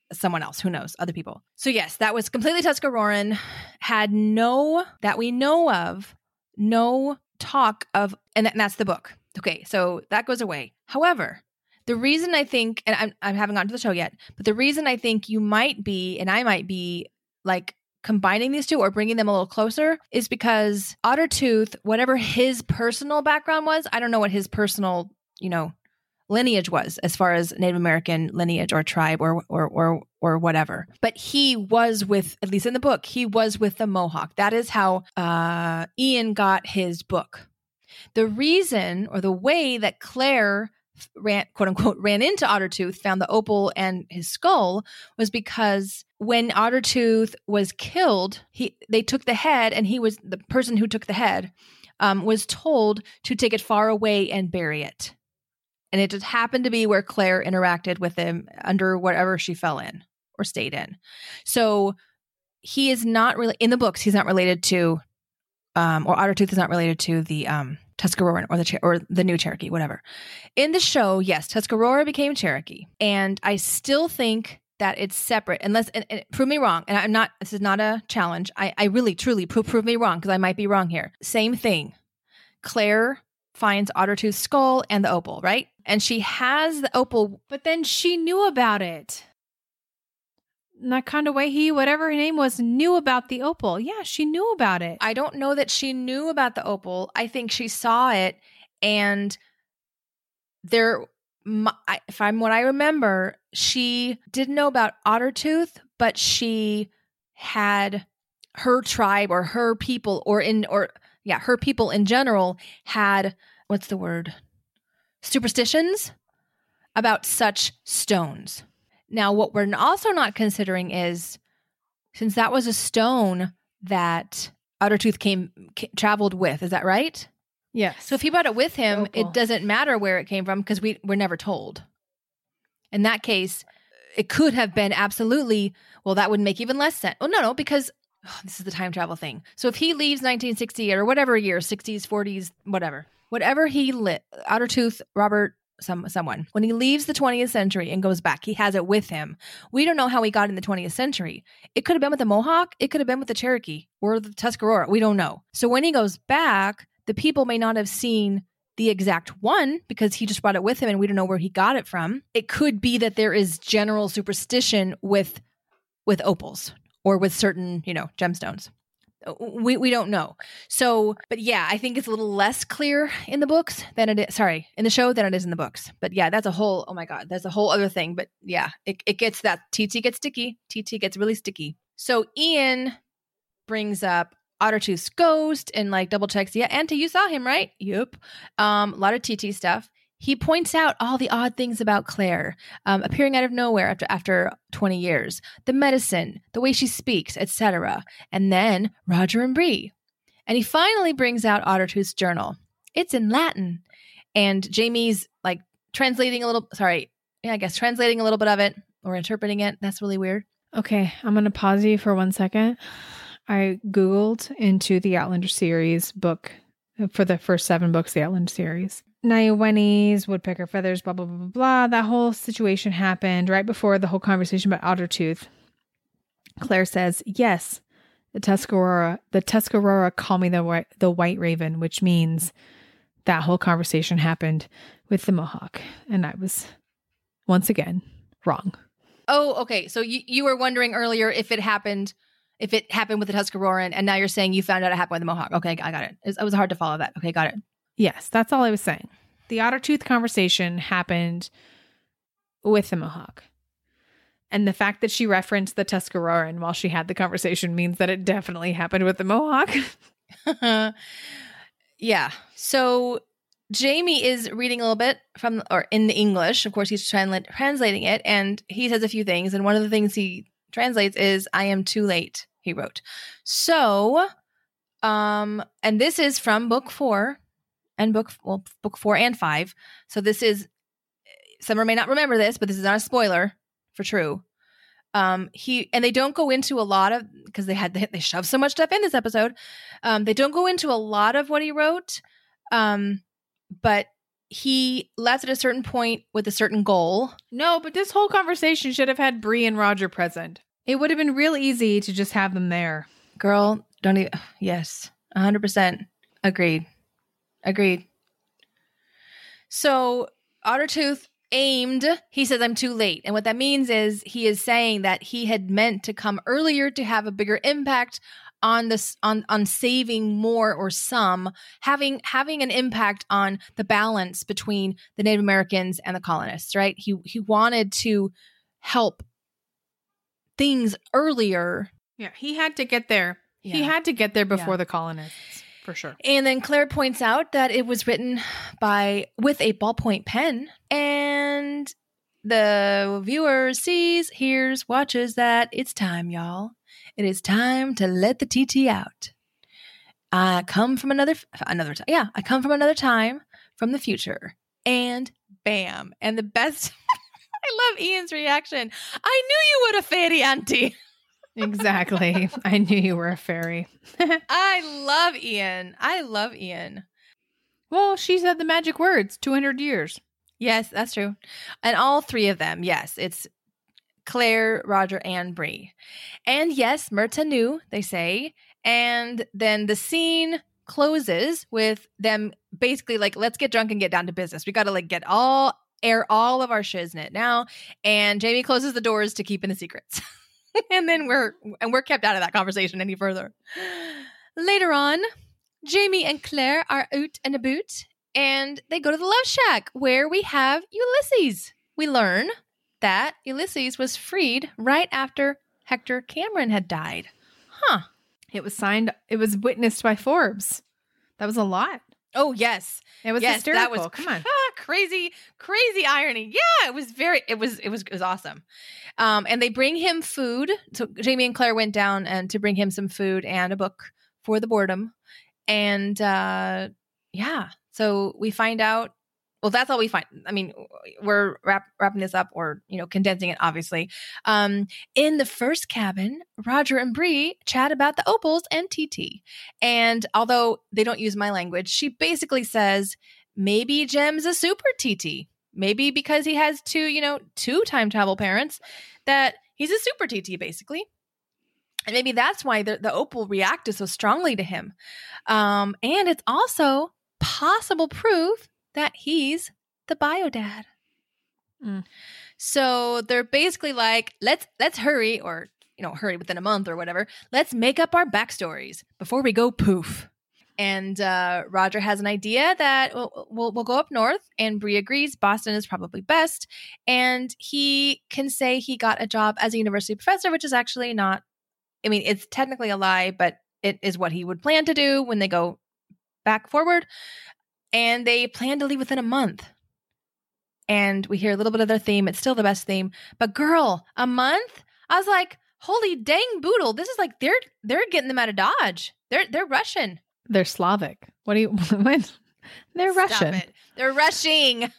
someone else. Who knows? Other people. So yes, that was completely Tuscaroran. Had no, that we know of, no talk of, and, that, and that's the book. Okay, so that goes away. However, the reason I think, and I'm, I haven't gotten to the show yet, but the reason I think you might be, and I might be like combining these two or bringing them a little closer is because Ottertooth, whatever his personal background was, I don't know what his personal, you know, lineage was as far as Native American lineage or tribe or or or or whatever. But he was with, at least in the book, he was with the Mohawk. That is how uh, Ian got his book. The reason or the way that Claire ran, quote unquote, ran into Ottertooth, found the opal and his skull, was because when Ottertooth was killed, he they took the head, and he was the person who took the head um, was told to take it far away and bury it. And it just happened to be where Claire interacted with him under whatever she fell in or stayed in. So he is not really, in the books, he's not related to, um, or Ottertooth is not related to the um, Tuscaroran or the or the new Cherokee, whatever. In the show, yes, Tuscarora became Cherokee. And I still think that it's separate, unless, and, and prove me wrong. And I'm not, this is not a challenge. I, I really, truly prove, prove me wrong, because I might be wrong here. Same thing. Claire finds Ottertooth's skull and the opal, right? And she has the opal. But then she knew about it. Nakandawehi, whatever her name was, knew about the opal. Yeah, she knew about it. I don't know that she knew about the opal. I think she saw it, and there, my, from what I remember, she didn't know about Ottertooth, but she had her tribe or her people, or in, or yeah, her people in general had, what's the word? Superstitions about such stones. Now, what we're also not considering is, since that was a stone that Ottertooth came c- traveled with, is that right? Yes. So if he brought it with him, it doesn't matter where it came from, because we we're never told. In that case, it could have been absolutely, well, that would make even less sense. Oh, no, no, because oh, this is the time travel thing. So if he leaves nineteen sixty or whatever year, sixties, forties, whatever, whatever he lit, Ottertooth, Robert, some someone, when he leaves the twentieth century and goes back, he has it with him. We don't know how he got in the twentieth century. It could have been with the Mohawk. It could have been with the Cherokee or the Tuscarora. We don't know. So when he goes back, the people may not have seen the exact one because he just brought it with him and we don't know where he got it from. It could be that there is general superstition with with opals or with certain, you know, gemstones. We we don't know. So, but yeah, I think it's a little less clear in the books than it is, sorry, in the show than it is in the books. But yeah, that's a whole, oh my God, that's a whole other thing. But yeah, it, it gets that, T T gets sticky. T T gets really sticky. So Ian brings up Ottertooth's ghost and like double checks, yeah, Auntie, you saw him, right? Yep. Um, a lot of T T stuff. He points out all the odd things about Claire, um, appearing out of nowhere after after twenty years, the medicine, the way she speaks, et cetera. And then Roger and Bree. And he finally brings out Ottertooth's journal. It's in Latin. And Jamie's like translating a little, sorry, yeah, I guess translating a little bit of it or interpreting it. That's really weird. Okay, I'm going to pause you for one second. I Googled into the Outlander series book for the first seven books, the Outlander series. Nayaweni's, woodpecker feathers, blah, blah, blah, blah, blah. That whole situation happened right before the whole conversation about Ottertooth. Claire says, yes, the Tuscarora, the Tuscarora call me the white, the white raven, which means that whole conversation happened with the Mohawk. And I was, once again, wrong. Oh, okay. So you, you were wondering earlier if it happened, if it happened with the Tuscaroran, and now you're saying you found out it happened with the Mohawk. Okay, I got it. It was, it was hard to follow that. Okay, got it. Yes, that's all I was saying. The Ottertooth conversation happened with the Mohawk. And the fact that she referenced the Tuscaroran while she had the conversation means that it definitely happened with the Mohawk. Yeah. So Jamie is reading a little bit from, or in the English. Of course, he's transla- translating it, and he says a few things. And one of the things he translates is, I am too late, he wrote. So, um, and this is from book four. And book, well, book four and five. So this is, Summer may not remember this, but this is not a spoiler for True. Um, he, and they don't go into a lot of, because they had, they, they shoved so much stuff in this episode. Um, they don't go into a lot of what he wrote. Um, but he left at a certain point with a certain goal. No, but this whole conversation should have had Bree and Roger present. It would have been real easy to just have them there. Girl, don't even. Yes, one hundred percent. Agreed. Agreed. So Ottertooth aimed, he says, I'm too late. And what that means is he is saying that he had meant to come earlier to have a bigger impact on this, on, on saving more or some, having, having an impact on the balance between the Native Americans and the colonists, right? He, he wanted to help things earlier. Yeah, he had to get there. Yeah. He had to get there before Yeah. the colonists, for sure. And then Claire points out that it was written by with a ballpoint pen, and the viewer sees, hears, watches that it's time, y'all. It is time to let the T T out. I come from another another time. Yeah, I come from another time from the future, and bam! And the best. I love Ian's reaction. I knew you would have, fairy auntie. Exactly. I knew you were a fairy. I love Ian. I love Ian. Well, she said the magic words, two hundred years. Yes, that's true. And all three of them, yes, it's Claire, Roger, and Bree. And yes, Myrta knew, they say. And then the scene closes with them basically like, let's get drunk and get down to business. We got to like get all, air all of our shiznit now. And Jamie closes the doors to keep in the secrets. And then we're and we're kept out of that conversation any further. Later on, Jamie and Claire are out and about, and they go to the Love Shack where we have Ulysses. We learn that Ulysses was freed right after Hector Cameron had died. Huh. It was signed, it was witnessed by Forbes. That was a lot. Oh, yes. It was yes, hysterical. That was Come on. Ah, crazy, crazy irony. Yeah, it was very, it was, it was, it was awesome. Um, and they bring him food. So Jamie and Claire went down and to bring him some food and a book for the boredom. And uh, yeah, so we find out, well, that's all we find. I mean, we're wrap, wrapping this up or, you know, condensing it, obviously. Um, in the first cabin, Roger and Bree chat about the opals and T T. And although they don't use my language, she basically says, maybe Jem's a super T T. Maybe because he has two, you know, two time travel parents, that he's a super T T, basically. And maybe that's why the, the opal reacted so strongly to him. Um, and it's also possible proof that he's the bio dad. Mm. So they're basically like, let's let's hurry, or you know, hurry within a month or whatever. Let's make up our backstories before we go poof. And uh, Roger has an idea that we'll, we'll we'll go up north, and Bree agrees Boston is probably best. And he can say he got a job as a university professor, which is actually not. I mean, it's technically a lie, but it is what he would plan to do when they go back forward. And they plan to leave within a month. And we hear a little bit of their theme. It's still the best theme. But girl, a month? I was like, holy dang boodle. This is like they're they're getting them out of Dodge. They're they're rushing. They're Slavic. What do you what? They're Stop Russian. it. They're rushing.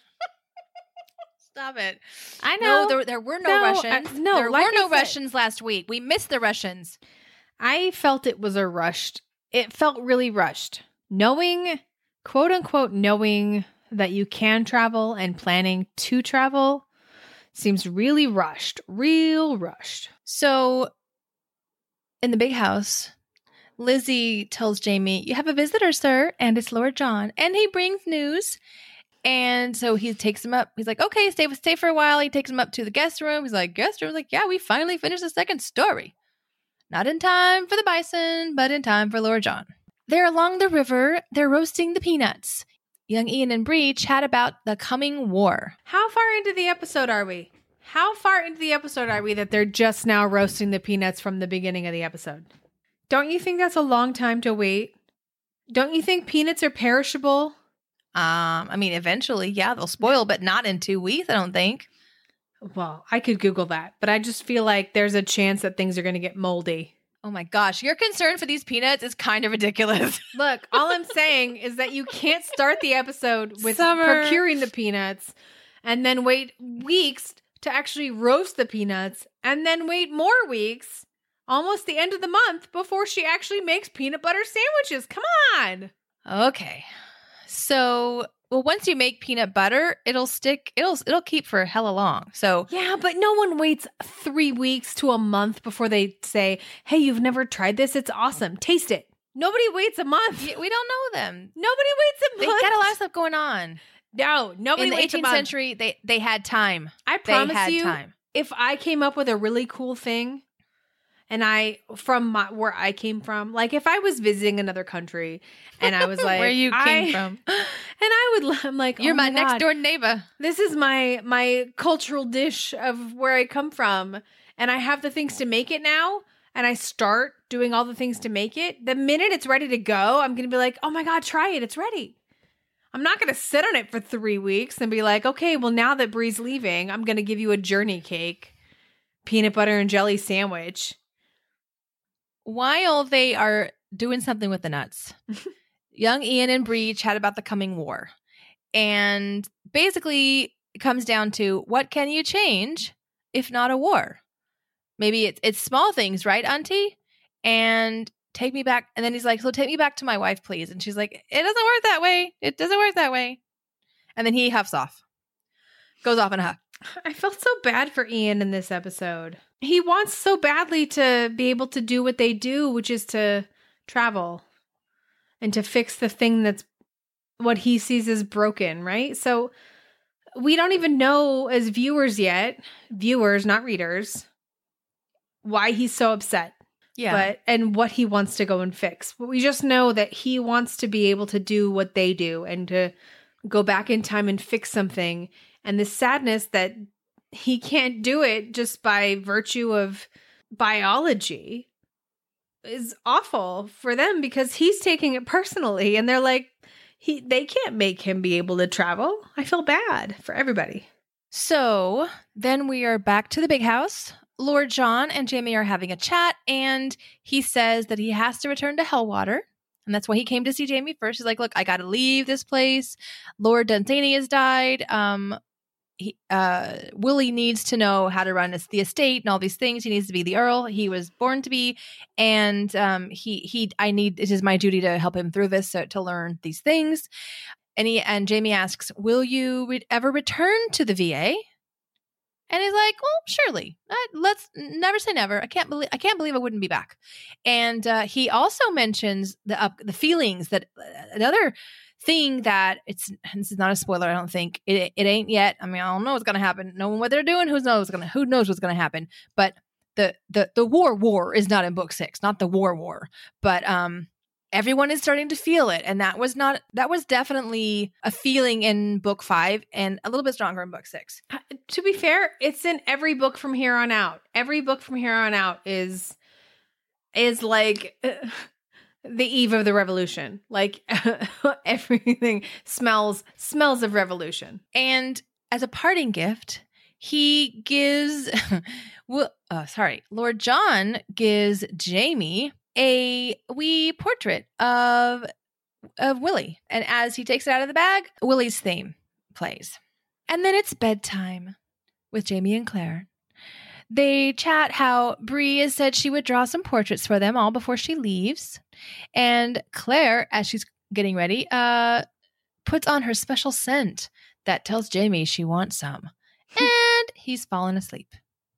Stop it. I know. No, there, there were no, No, Russians. I- no, there like were no I said- Russians last week. We missed the Russians. I felt it was a rushed. It felt really rushed. Knowing, quote unquote, knowing that you can travel and planning to travel seems really rushed. Real rushed. So in the big house, Lizzie tells Jamie, you have a visitor, sir, and it's Lord John. And he brings news. And so he takes him up. He's like, okay, stay, stay for a while. He takes him up to the guest room. He's like, guest room? He's like, yeah, we finally finished the second story. Not in time for the bison, but in time for Lord John. They're along the river. They're roasting the peanuts. Young Ian and Bree chat about the coming war. How far into the episode are we? How far into the episode are we that they're just now roasting the peanuts from the beginning of the episode? Don't you think that's a long time to wait? Don't you think peanuts are perishable? Um, I mean, eventually, yeah, they'll spoil, but not in two weeks, I don't think. Well, I could Google that, but I just feel like there's a chance that things are going to get moldy. Oh my gosh, your concern for these peanuts is kind of ridiculous. Look, all I'm saying is that you can't start the episode with Summer. procuring the peanuts and then wait weeks to actually roast the peanuts and then wait more weeks, almost the end of the month, before she actually makes peanut butter sandwiches. Come on. Okay. So Well, once you make peanut butter, it'll stick. It'll it'll keep for hella long. So Yeah, but no one waits three weeks to a month before they say, hey, you've never tried this? It's awesome. Taste it. Nobody waits a month. yeah, we don't know them. Nobody waits a They month. got a lot of stuff going on. No, nobody In the waits a eighteenth month. century, they they had time. I They promise had you, time. if I came up with a really cool thing and I, from my, where I came from, like if I was visiting another country and I was like, Where you came I- from. and I would, I'm like, You're oh my, my next God, door neighbor. this is my, my cultural dish of where I come from. And I have the things to make it now. And I start doing all the things to make it. The minute it's ready to go, I'm going to be like, oh my God, try it. It's ready. I'm not going to sit on it for three weeks and be like, okay, well, now that Bree's leaving, I'm going to give you a journey cake, peanut butter and jelly sandwich. While they are doing something with the nuts, young Ian and Bree chat about the coming war. And basically, it comes down to what can you change if not a war? Maybe it's, it's small things, right, Auntie? And take me back. And then he's like, so take me back to my wife, please. And she's like, it doesn't work that way. It doesn't work that way. And then he huffs off, goes off in a huff. I felt so bad for Ian in this episode. He wants so badly to be able to do what they do, which is to travel and to fix the thing that's what he sees as broken, right? So we don't even know as viewers yet, viewers, not readers, why he's so upset. Yeah. But and what he wants to go and fix. But we just know that he wants to be able to do what they do and to go back in time and fix something. And the sadness that he can't do it just by virtue of biology is awful for them because he's taking it personally and they're like, he they can't make him be able to travel. I feel bad for everybody. So then we are back to the big house. Lord John and Jamie are having a chat, and he says that he has to return to Hellwater. And that's why he came to see Jamie first. He's like, look, I got to leave this place. Lord Dunsany has died. Um, he, uh, Willie needs to know how to run the estate and all these things. He needs to be the Earl he was born to be. And um, he, he, I need, it is my duty to help him through this, so, to learn these things. And he, and Jamie asks, will you re- ever return to the V A? And he's like, well, surely. Uh, let's never say never. I can't believe I can't believe I wouldn't be back. And uh, he also mentions the uh, the feelings that uh, another thing that it's this is not a spoiler. I don't think it it ain't yet. I mean, I don't know what's gonna happen. Knowing what they're doing, who knows what's gonna who knows what's gonna happen. But the the the war war is not in book six, not the war war. But um. Everyone is starting to feel it. And that was not, that was definitely a feeling in book five and a little bit stronger in book six. Uh, to be fair, it's in every book from here on out. Every book from here on out is, is like uh, the eve of the revolution. Like everything smells, smells of revolution. And as a parting gift, he gives, well, uh, sorry, Lord John gives Jamie a wee portrait of of Willie. And as he takes it out of the bag, Willie's theme plays. And then it's bedtime with Jamie and Claire. They chat how Bree has said she would draw some portraits for them all before she leaves. And Claire, as she's getting ready, uh, puts on her special scent that tells Jamie she wants some. And he's fallen asleep.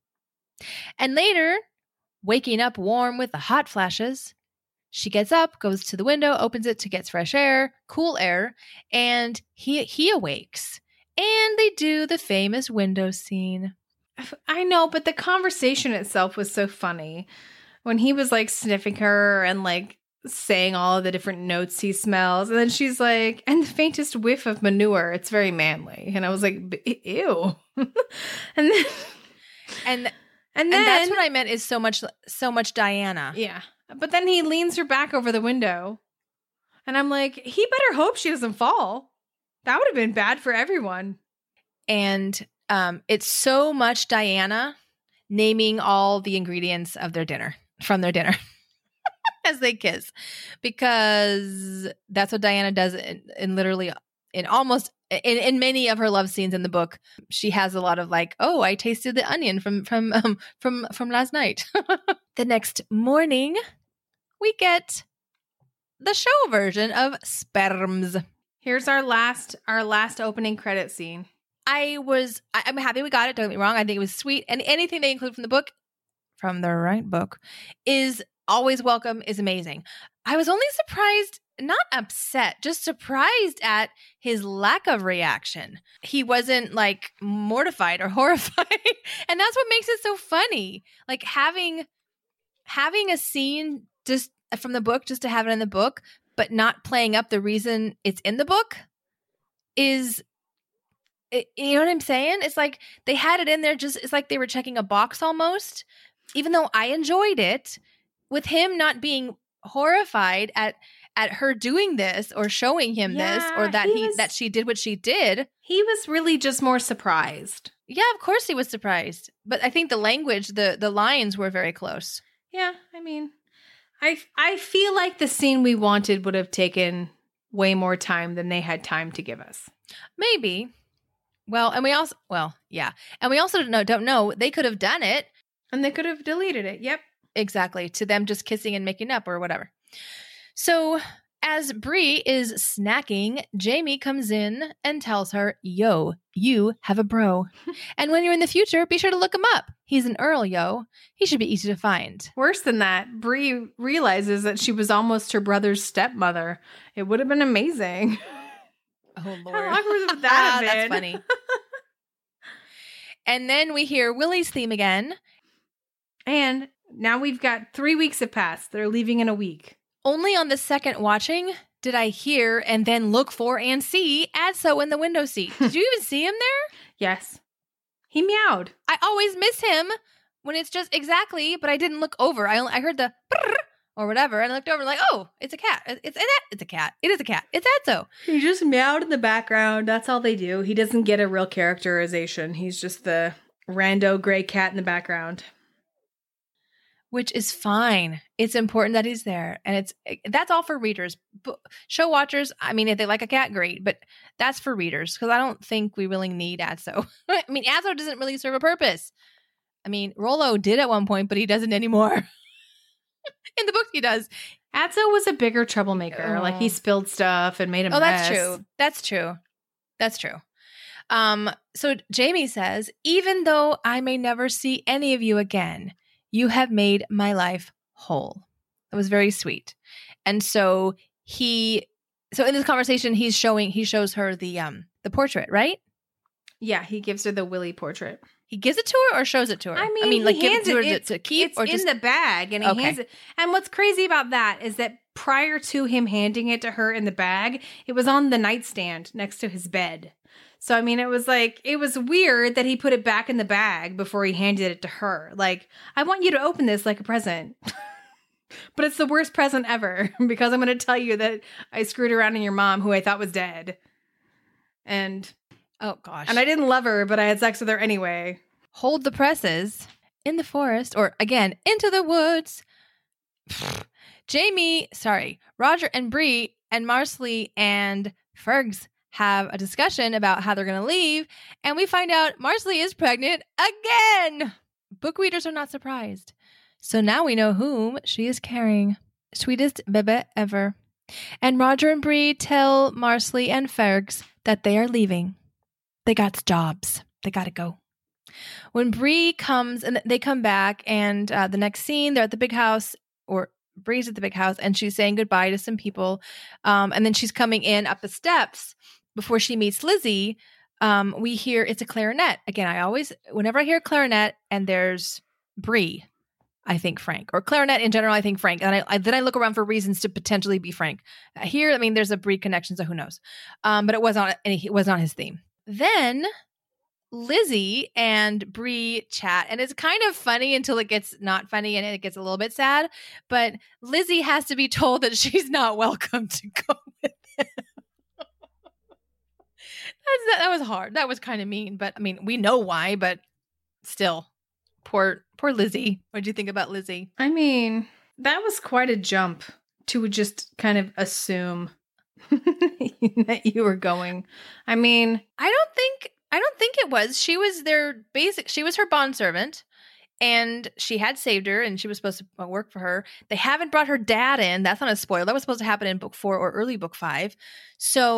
And later, waking up warm with the hot flashes, she gets up, goes to the window, opens it to get fresh air, cool air, and he he awakes. And they do the famous window scene. I know, but the conversation itself was so funny. When he was like sniffing her and like saying all of the different notes he smells. And then she's like, and the faintest whiff of manure. It's very manly. And I was like, ew. and then... And And then and that's what I meant is so much so much Diana. Yeah. But then he leans her back over the window. And I'm like, he better hope she doesn't fall. That would have been bad for everyone. And um, it's so much Diana naming all the ingredients of their dinner, from their dinner, as they kiss. Because that's what Diana does in, in literally, in almost, in, in many of her love scenes in the book. She has a lot of like, oh, I tasted the onion from, from, um, from, from last night. The next morning, we get the show version of Sperms. Here's our last our last opening credit scene. I was, I, I'm happy we got it. Don't get me wrong. I think it was sweet. And anything they include from the book, from the right book, is always welcome, is amazing. I was only surprised, not upset, just surprised at his lack of reaction. He wasn't like mortified or horrified. And that's what makes it so funny. Like having, having a scene just from the book, just to have it in the book, but not playing up the reason it's in the book is, it, you know what I'm saying? It's like they had it in there just, it's like they were checking a box almost, even though I enjoyed it, with him not being horrified at at her doing this or showing him yeah, this or that he, he was, that she did what she did. He was really just more surprised. Yeah, of course he was surprised. But I think the language, the the lines were very close. Yeah, I mean, I I feel like the scene we wanted would have taken way more time than they had time to give us. Maybe. Well, and we also, well, yeah. And we also don't know, don't know, they could have done it. And they could have deleted it. Yep. Exactly. To them just kissing and making up or whatever. So as Bree is snacking, Jamie comes in and tells her, yo, you have a bro. And when you're in the future, be sure to look him up. He's an Earl, yo. He should be easy to find. Worse than that, Bree realizes that she was almost her brother's stepmother. It would have been amazing. Oh, Lord. How awkward would that have been? That's funny. And then we hear Willie's theme again. And now we've got three weeks have passed. They're leaving in a week. Only on the second watching did I hear and then look for and see Adso in the window seat. Did you even see him there? Yes. He meowed. I always miss him when it's just exactly, but I didn't look over. I only, I heard the or whatever, and I looked over and like, oh, it's a cat. It's it's, it's a cat. It is a cat. It's Adso. He just meowed in the background. That's all they do. He doesn't get a real characterization. He's just the rando gray cat in the background. Which is fine. It's important that he's there. And it's that's all for readers. Show watchers, I mean, if they like a cat, great. But that's for readers because I don't think we really need Adso. I mean, Adso doesn't really serve a purpose. I mean, Rollo did at one point, but he doesn't anymore. In the book, he does. Adso was a bigger troublemaker. Oh. Like, he spilled stuff and made a oh, mess. Oh, that's true. That's true. That's true. Um, so Jamie says, even though I may never see any of you again, you have made my life whole. It was very sweet. And so he, so in this conversation, he's showing, he shows her the, um, the portrait, right? Yeah. He gives her the Willie portrait. He gives it to her or shows it to her? I mean, I mean, like gives it to her it, to, to keep it's or just in the bag and he okay. hands it. And what's crazy about that is that prior to him handing it to her in the bag, it was on the nightstand next to his bed. So, I mean, it was like, it was weird that he put it back in the bag before he handed it to her. Like, I want you to open this like a present. But it's the worst present ever because I'm going to tell you that I screwed around on your mom, who I thought was dead. And, oh gosh. And I didn't love her, but I had sex with her anyway. Hold the presses in the forest, or again, into the woods. Jamie, sorry, Roger and Bree and Marsley and Fergs have a discussion about how they're going to leave, and we find out Marsley is pregnant again. Book readers are not surprised. So now we know whom she is carrying. Sweetest bebe ever. And Roger and Bree tell Marsley and Fergs that they are leaving. They got jobs. They got to go. When Bree comes, and they come back, and uh, the next scene, they're at the big house, or Bree's at the big house, and she's saying goodbye to some people. Um, and then she's coming in up the steps. Before she meets Lizzie, um, we hear it's a clarinet. Again, I always, whenever I hear clarinet and there's Bree, I think Frank. Or clarinet in general, I think Frank. And I, I, then I look around for reasons to potentially be Frank. Here, I mean, there's a Bree connection, so who knows? Um, but it was not, it was not his theme. Then Lizzie and Bree chat, and it's kind of funny until it gets not funny and it gets a little bit sad. But Lizzie has to be told that she's not welcome to go with him. That's, that was hard. That was kind of mean, but I mean, we know why, but still, poor, poor Lizzie. What did you think about Lizzie? I mean, that was quite a jump to just kind of assume that you were going. I mean, I don't think, I don't think it was. She was their basic, she was her bondservant, and she had saved her, and she was supposed to work for her. They haven't brought her dad in. That's not a spoiler. That was supposed to happen in book four or early book five. So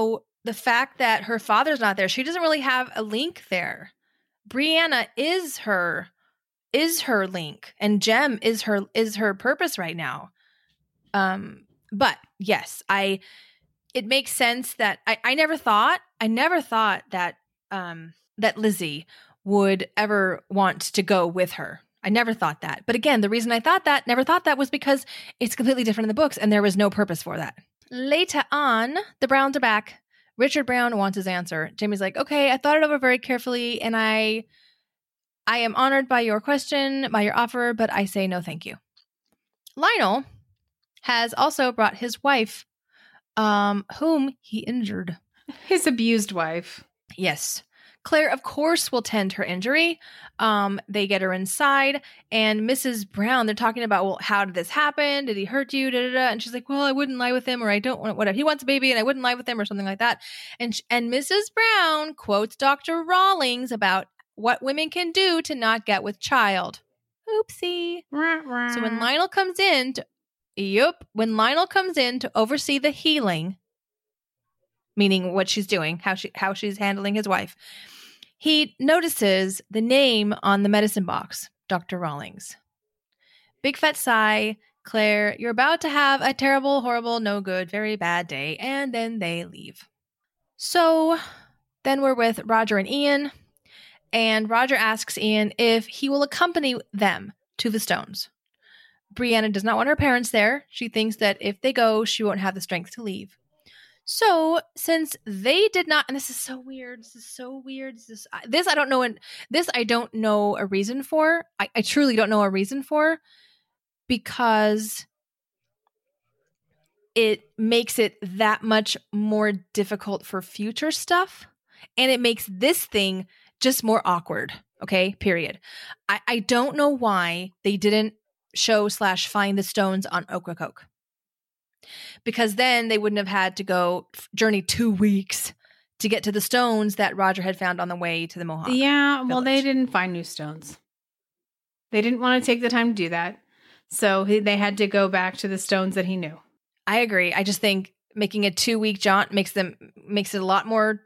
the fact that her father's not there, she doesn't really have a link there. Brianna is her is her link, and Jem is her is her purpose right now. Um, but yes, I it makes sense that I, I never thought I never thought that um that Lizzie would ever want to go with her. I never thought that. But again, the reason I thought that, never thought that was because it's completely different in the books and there was no purpose for that. Later on, the Browns are back. Richard Brown wants his answer. Jamie's like, okay, I thought it over very carefully and I I am honored by your question, by your offer, but I say no thank you. Lionel has also brought his wife, um, whom he injured. His abused wife. Yes. Claire, of course, will tend her injury. Um, they get her inside, and Missus Brown, they're talking about, well, how did this happen? Did he hurt you? Da, da, da. And she's like, well, I wouldn't lie with him, or I don't want whatever. He wants a baby, and I wouldn't lie with him, or something like that. And and Missus Brown quotes Doctor Rawlings about what women can do to not get with child. Oopsie. Rah, rah. So when Lionel comes in to, yep, when Lionel comes in to oversee the healing, meaning what she's doing, how she how she's handling his wife, he notices the name on the medicine box, Doctor Rawlings. Big fat sigh. Claire, you're about to have a terrible, horrible, no good, very bad day. And then they leave. So then we're with Roger and Ian. And Roger asks Ian if he will accompany them to the Stones. Brianna does not want her parents there. She thinks that if they go, she won't have the strength to leave. So since they did not, and this is so weird, this is so weird. This, is, this I don't know. And this I don't know a reason for. I, I truly don't know a reason for, because it makes it that much more difficult for future stuff, and it makes this thing just more awkward. Okay, period. I, I don't know why they didn't show slash find the stones on Ocracoke. Because then they wouldn't have had to go journey two weeks to get to the stones that Roger had found on the way to the Mohawk. Yeah, well, village. they didn't find new stones. They didn't want to take the time to do that. So he, they had to go back to the stones that he knew. I agree. I just think making a two-week jaunt makes them makes it a lot more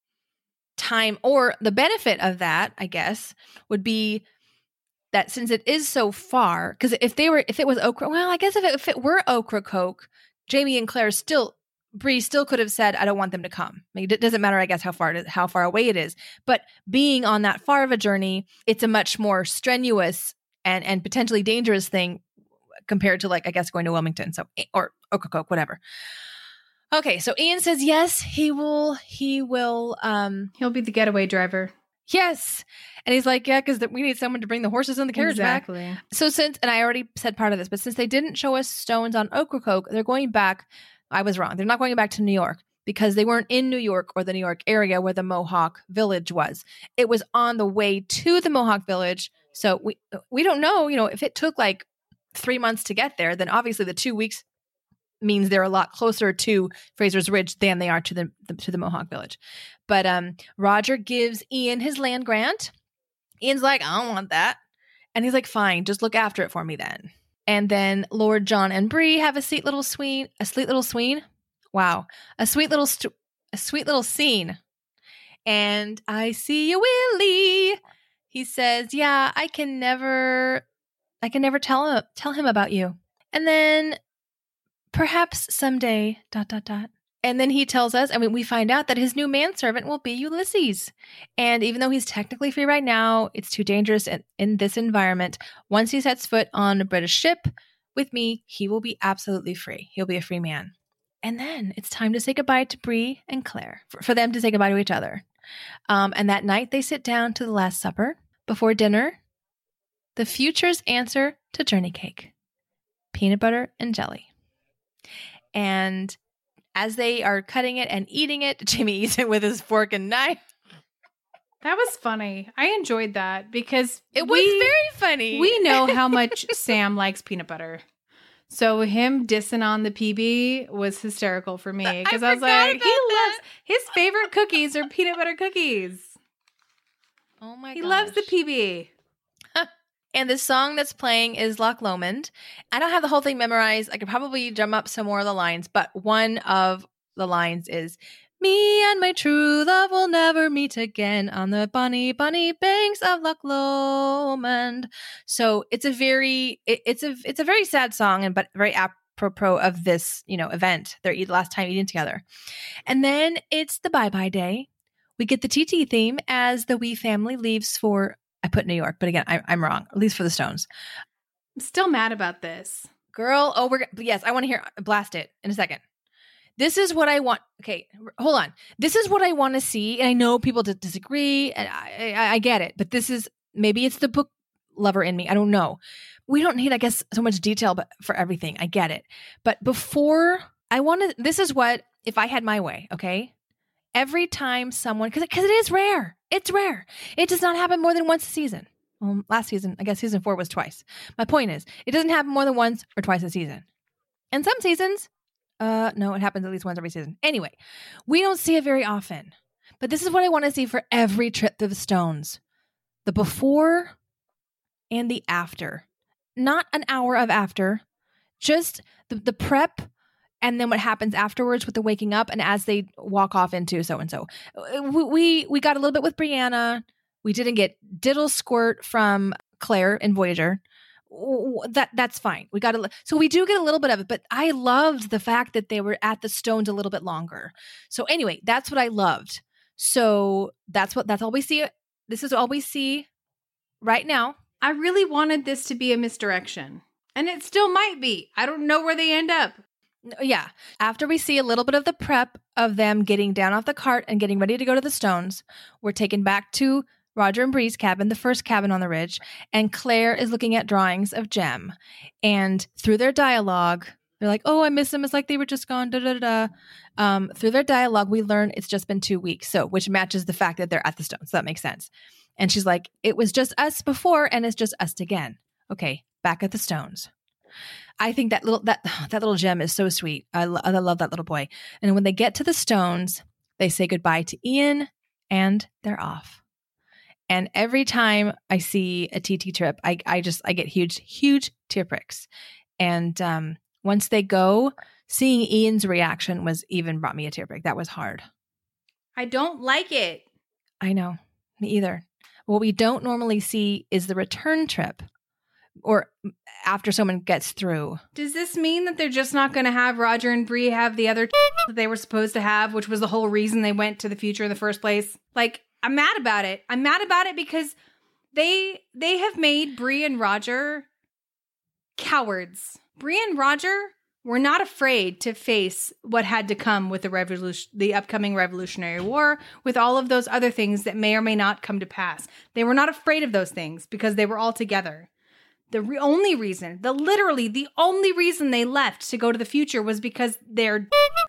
time. Or the benefit of that, I guess, would be that since it is so far, because if they were, if it was Okra, well, I guess if it, if it were Ocracoke, Jamie and Claire still, Bree still could have said, I don't want them to come. I mean, it doesn't matter, I guess, how far it is, how far away it is. But being on that far of a journey, it's a much more strenuous and, and potentially dangerous thing compared to, like, I guess, going to Wilmington. So, or Ocracoke, whatever. Okay. So Ian says, yes, he will, he will, um, He'll be the getaway driver. yes. And he's like, yeah, because we need someone to bring the horses and the carriage Exactly. back. So since, and I already said part of this, but since they didn't show us stones on Ocracoke, they're going back. I was wrong. They're not going back to New York because they weren't in New York or the New York area where the Mohawk village was. It was on the way to the Mohawk village. So we we don't know, you know, if it took like three months to get there, then obviously the two weeks means they're a lot closer to Fraser's Ridge than they are to the, the to the Mohawk village. But um, Roger gives Ian his land grant. Ian's like, I don't want that. And he's like, fine, just look after it for me then. And then Lord John and Bree have a sweet little sween, a sweet little sween. Wow. A sweet little, st- a sweet little scene. And I see you, Willie. He says, yeah, I can never, I can never tell him, tell him about you. And then perhaps someday, dot, dot, dot. And then he tells us, I mean, we find out that his new manservant will be Ulysses. And even though he's technically free right now, it's too dangerous in, in this environment. Once he sets foot on a British ship with me, he will be absolutely free. He'll be a free man. And then it's time to say goodbye to Bree and Claire, for, for them to say goodbye to each other. Um, and that night they sit down to the Last Supper. Before dinner, the future's answer to journey cake, peanut butter and jelly. And as they are cutting it and eating it, Jamie eats it with his fork and knife. That was funny. I enjoyed that because It was we, very funny. we know how much Sam likes peanut butter. So him dissing on the P B was hysterical for me because I, I was like, he that. loves his favorite cookies are peanut butter cookies. Oh my god. He loves the P B. And the song that's playing is Loch Lomond. I don't have the whole thing memorized. I could probably drum up some more of the lines, but one of the lines is, Me and my true love will never meet again on the bonny, bonny banks of Loch Lomond. So it's a very, it, it's a, it's a very sad song, and but very apropos of this, you know, event. They're the last time eating together, and then it's the bye bye day. We get the T T theme as the wee family leaves for. I put New York, but again, I, I'm wrong. At least for the Stones. I'm still mad about this, girl. Oh, we're yes. I want to hear blast it in a second. This is what I want. Okay, hold on. This is what I want to see. And I know people d- disagree, and I, I, I get it. But this is, maybe it's the book lover in me. I don't know. We don't need, I guess, so much detail but for everything. I get it. But before, I want to, this is what, if I had my way, okay? Every time someone, because because it is rare. It's rare. It does not happen more than once a season. Well, last season, I guess season four was twice. My point is, it doesn't happen more than once or twice a season. And some seasons, Uh, no, it happens at least once every season. Anyway, we don't see it very often. But this is what I want to see for every trip to the Stones. The before and the after. Not an hour of after. Just the, the prep and then what happens afterwards with the waking up and as they walk off into so-and-so. We, we, we got a little bit with Brianna. We didn't get diddle squirt from Claire in Voyager. That that's fine. We got a, so we do get a little bit of it, but I loved the fact that they were at the Stones a little bit longer. So anyway, that's what I loved. So that's what that's all we see. This is all we see right now. I really wanted this to be a misdirection, and it still might be. I don't know where they end up. Yeah. After we see a little bit of the prep of them getting down off the cart and getting ready to go to the Stones, we're taken back to Roger and Bree's cabin, the first cabin on the ridge, and Claire is looking at drawings of Jem. And through their dialogue, they're like, oh, I miss them. It's like they were just gone, da da da. Um, through their dialogue, we learn it's just been two weeks, so which matches the fact that they're at the Stones. So that makes sense. And she's like, it was just us before, and it's just us again. Okay, back at the Stones. I think that little that that little Jem is so sweet. I, lo- I love that little boy. And when they get to the Stones, they say goodbye to Ian, and they're off. And every time I see a T T trip, I, I just, I get huge, huge tear pricks. And um, once they go, seeing Ian's reaction was even brought me a tear prick. That was hard. I don't like it. I know. Me either. What we don't normally see is the return trip or after someone gets through. Does this mean that they're just not going to have Roger and Bree have the other that they were supposed to have, which was the whole reason they went to the future in the first place? Like, I'm mad about it. I'm mad about it because they they have made Bree and Roger cowards. Bree and Roger were not afraid to face what had to come with the revolution, the upcoming Revolutionary War, with all of those other things that may or may not come to pass. They were not afraid of those things because they were all together. The re- only reason, the literally the only reason they left to go to the future was because their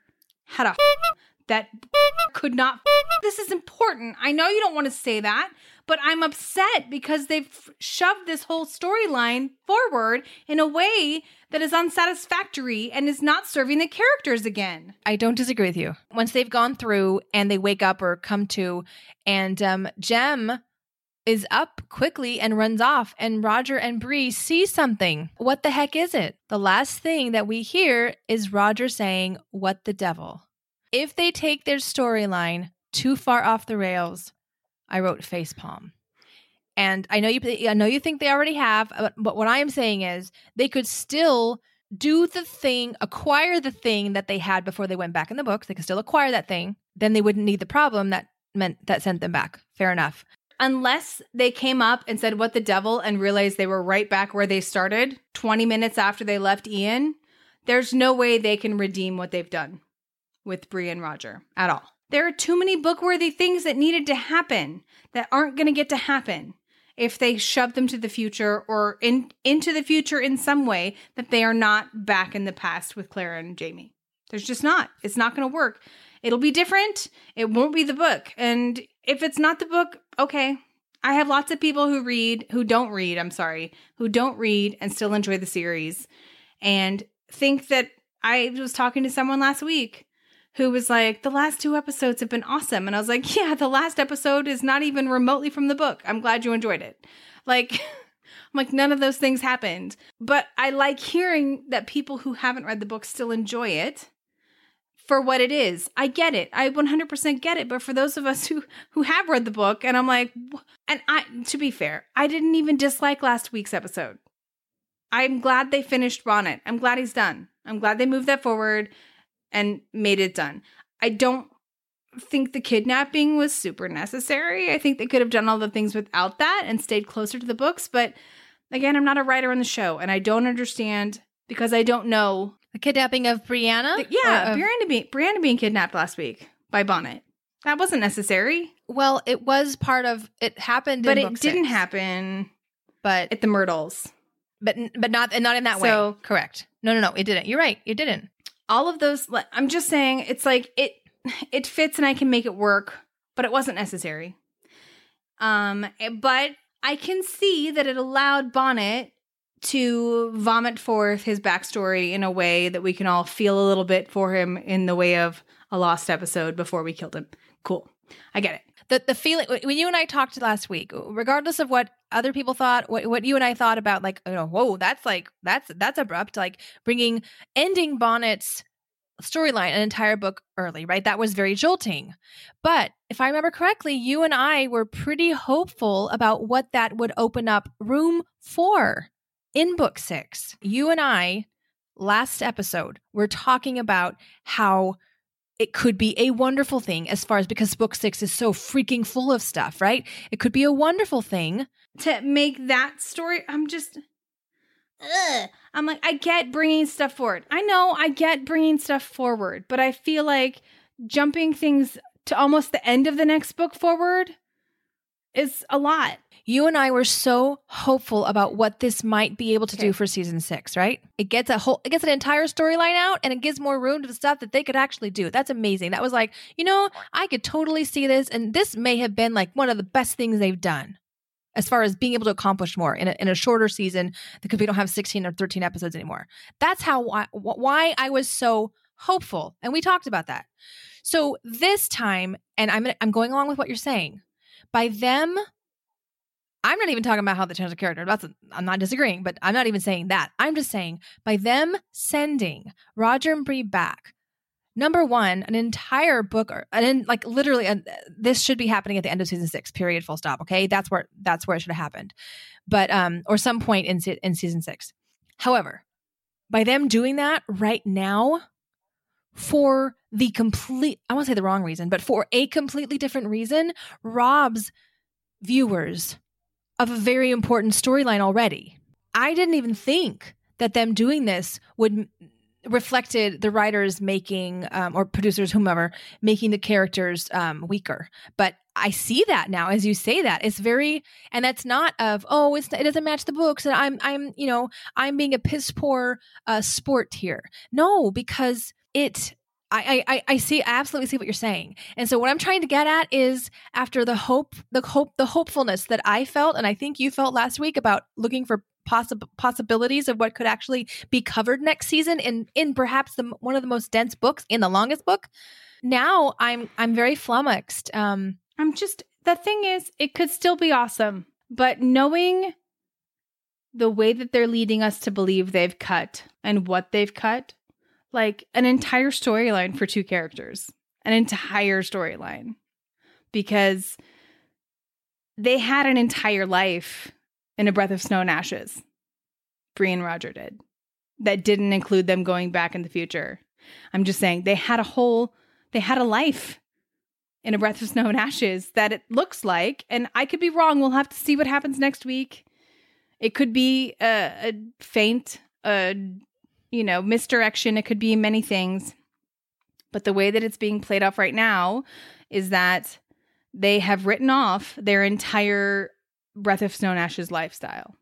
had a that could not. This is important. I know you don't want to say that, but I'm upset because they've shoved this whole storyline forward in a way that is unsatisfactory and is not serving the characters again. I don't disagree with you. Once they've gone through and they wake up or come to, and um, Jem is up quickly and runs off, and Roger and Bree see something. What the heck is it? The last thing that we hear is Roger saying, "What the devil?" If they take their storyline too far off the rails, I wrote facepalm. And I know you I know you think they already have, but, but what I am saying is they could still do the thing, acquire the thing that they had before they went back in the books. They could still acquire that thing. Then they wouldn't need the problem that meant that sent them back. Fair enough. Unless they came up and said, "What the devil?" and realized they were right back where they started twenty minutes after they left Ian, there's no way they can redeem what they've done with Bree and Roger at all. There are too many book-worthy things that needed to happen that aren't going to get to happen if they shove them to the future or in into the future in some way that they are not back in the past with Clara and Jamie. There's just not. It's not going to work. It'll be different. It won't be the book. And if it's not the book, okay. I have lots of people who read, who don't read, I'm sorry, who don't read and still enjoy the series and think that I was talking to someone last week who was like, the last two episodes have been awesome. And I was like, yeah, the last episode is not even remotely from the book. I'm glad you enjoyed it. Like, I'm like, none of those things happened. But I like hearing that people who haven't read the book still enjoy it for what it is. I get it. I one hundred percent get it. But for those of us who who have read the book, and I'm like, and I, to be fair, I didn't even dislike last week's episode. I'm glad they finished Bonnet. I'm glad he's done. I'm glad they moved that forward and made it done. I don't think the kidnapping was super necessary. I think they could have done all the things without that and stayed closer to the books. But again, I'm not a writer on the show, and I don't understand because I don't know. The kidnapping of Brianna? The, yeah, of- Brianna, being, Brianna being kidnapped last week by Bonnet. That wasn't necessary. Well, it was part of, it happened But in it book didn't six. happen But at the Myrtles. but but not and not in that So- way. Correct. No, no, no. It didn't. You're right. It didn't. All of those, like, I'm just saying, it's like, it it fits and I can make it work, but it wasn't necessary. Um, But I can see that it allowed Bonnet to vomit forth his backstory in a way that we can all feel a little bit for him in the way of a lost episode before we killed him. Cool. I get it. The the feeling when you and I talked last week, regardless of what other people thought, what, what you and I thought about, like, you know, whoa, that's like that's that's abrupt, like bringing ending Bonnet's storyline an entire book early, right? That was very jolting. But if I remember correctly, you and I were pretty hopeful about what that would open up room for in book six. You and I last episode were talking about how it could be a wonderful thing as far as, because book six is so freaking full of stuff, right? It could be a wonderful thing. To make that story, I'm just, ugh. I'm like, I get bringing stuff forward. I know I get bringing stuff forward, but I feel like jumping things to almost the end of the next book forward is a lot. You and I were so hopeful about what this might be able to Okay. do for season six, right? It gets a whole, it gets an entire storyline out, and it gives more room to the stuff that they could actually do. That's amazing. That was like, you know, I could totally see this, and this may have been like one of the best things they've done as far as being able to accomplish more in a, in a shorter season, because we don't have sixteen or thirteen episodes anymore. That's how I, why I was so hopeful, and we talked about that. So this time, and I'm I'm going along with what you're saying, by them. I'm not even talking about how they changed the character. That's a, I'm not disagreeing, but I'm not even saying that. I'm just saying by them sending Roger and Bree back, number one, an entire book, or an, like literally, a, this should be happening at the end of season six. Period. Full stop. Okay, that's where that's where it should have happened, but um, or some point in se- in season six. However, by them doing that right now, for the complete, I won't say the wrong reason, but for a completely different reason, robs viewers of a very important storyline already. I didn't even think that them doing this would reflected the writers making um, or producers, whomever, making the characters um, weaker. But I see that now as you say that. It's very, and that's not of, oh, it's, it doesn't match the books, and I'm, I'm, you know, I'm being a piss poor uh, sport here. No, because it. I, I I see, I absolutely see what you're saying. And so what I'm trying to get at is, after the hope, the hope, the hopefulness that I felt, and I think you felt last week about looking for possible possibilities of what could actually be covered next season in, in perhaps the, one of the most dense books, in the longest book. Now I'm, I'm very flummoxed. Um, I'm just, the thing is, it could still be awesome, but knowing the way that they're leading us to believe they've cut and what they've cut, like an entire storyline for two characters, an entire storyline, because they had an entire life in A Breath of Snow and Ashes. Bree and Roger did. That didn't include them going back in the future. I'm just saying they had a whole, they had a life in A Breath of Snow and Ashes that it looks like, and I could be wrong. We'll have to see what happens next week. It could be a, a feint, a you know, misdirection. It could be many things. But the way that it's being played off right now is that they have written off their entire Breath of Snow and Ashes lifestyle.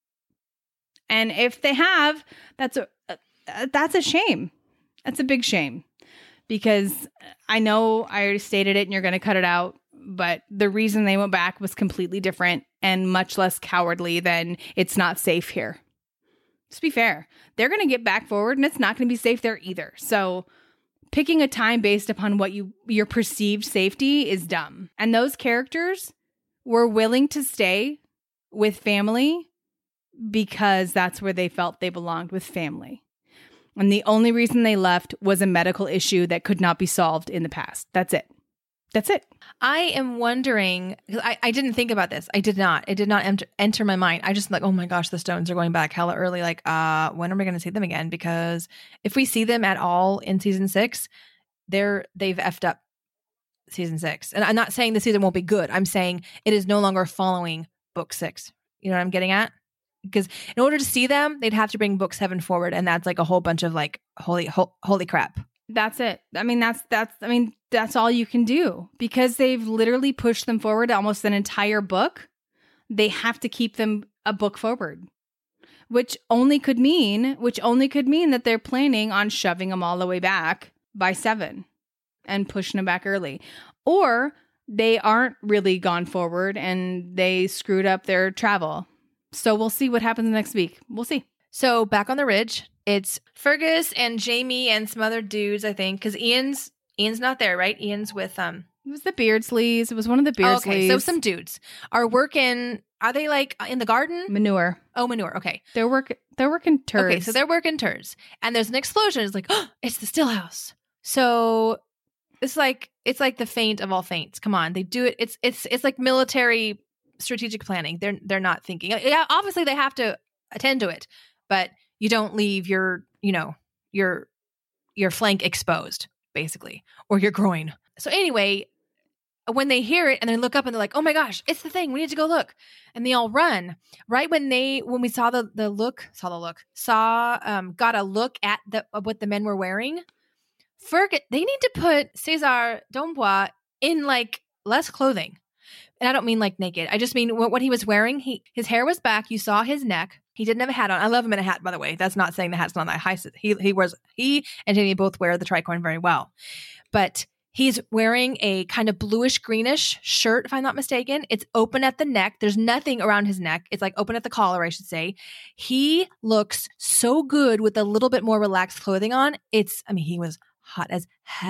And if they have, that's a, a that's a shame. That's a big shame. Because I know I already stated it and you're going to cut it out, but the reason they went back was completely different and much less cowardly than it's not safe here. Let's be fair. They're going to get back forward and it's not going to be safe there either. So picking a time based upon what you your perceived safety is dumb. And those characters were willing to stay with family because that's where they felt they belonged, with family. And the only reason they left was a medical issue that could not be solved in the past. That's it. That's it. I am wondering, because I, I didn't think about this. I did not. It did not enter, enter my mind. I just like, oh my gosh, the Stones are going back hella early. Like, uh, when are we going to see them again? Because if we see them at all in season six, they're they've effed up season six. And I'm not saying the season won't be good. I'm saying it is no longer following book six. You know what I'm getting at? Because in order to see them, they'd have to bring book seven forward, and that's like a whole bunch of like holy ho- holy crap. That's it. I mean, that's that's. I mean, that's all you can do because they've literally pushed them forward almost an entire book. They have to keep them a book forward, which only could mean, which only could mean that they're planning on shoving them all the way back by seven and pushing them back early, or they aren't really gone forward and they screwed up their travel. So we'll see what happens next week. We'll see. So back on the ridge, it's Fergus and Jamie and some other dudes, I think, because Ian's Ian's not there, right? Ian's with um. It was the Beardsleys. It was one of the Beardsleys. Oh, okay, so some dudes are working. Are they like in the garden? Manure. Oh, manure. Okay, they're work. They're working turds. Okay, so they're working turds, and there's an explosion. It's like, oh, it's the still house. So it's like it's like the feint of all feints. Come on, they do it. It's it's it's like military strategic planning. They're they're not thinking. Yeah, obviously they have to attend to it, but you don't leave your you know your your flank exposed, basically, or your groin. So anyway, when they hear it and they look up and they're like, "Oh my gosh, it's the thing! We need to go look!" And they all run. Right when they when we saw the the look, saw the look, saw um got a look at the of what the men were wearing. Fergus, they need to put Cesar Dombois in like less clothing. And I don't mean like naked. I just mean what, what he was wearing. He his hair was back. You saw his neck. He didn't have a hat on. I love him in a hat, by the way. That's not saying the hat's not that high. He he wears he and Jamie both wear the tricorn very well, but he's wearing a kind of bluish greenish shirt, if I'm not mistaken. It's open at the neck. There's nothing around his neck. It's like open at the collar, I should say. He looks so good with a little bit more relaxed clothing on. It's I mean he was hot as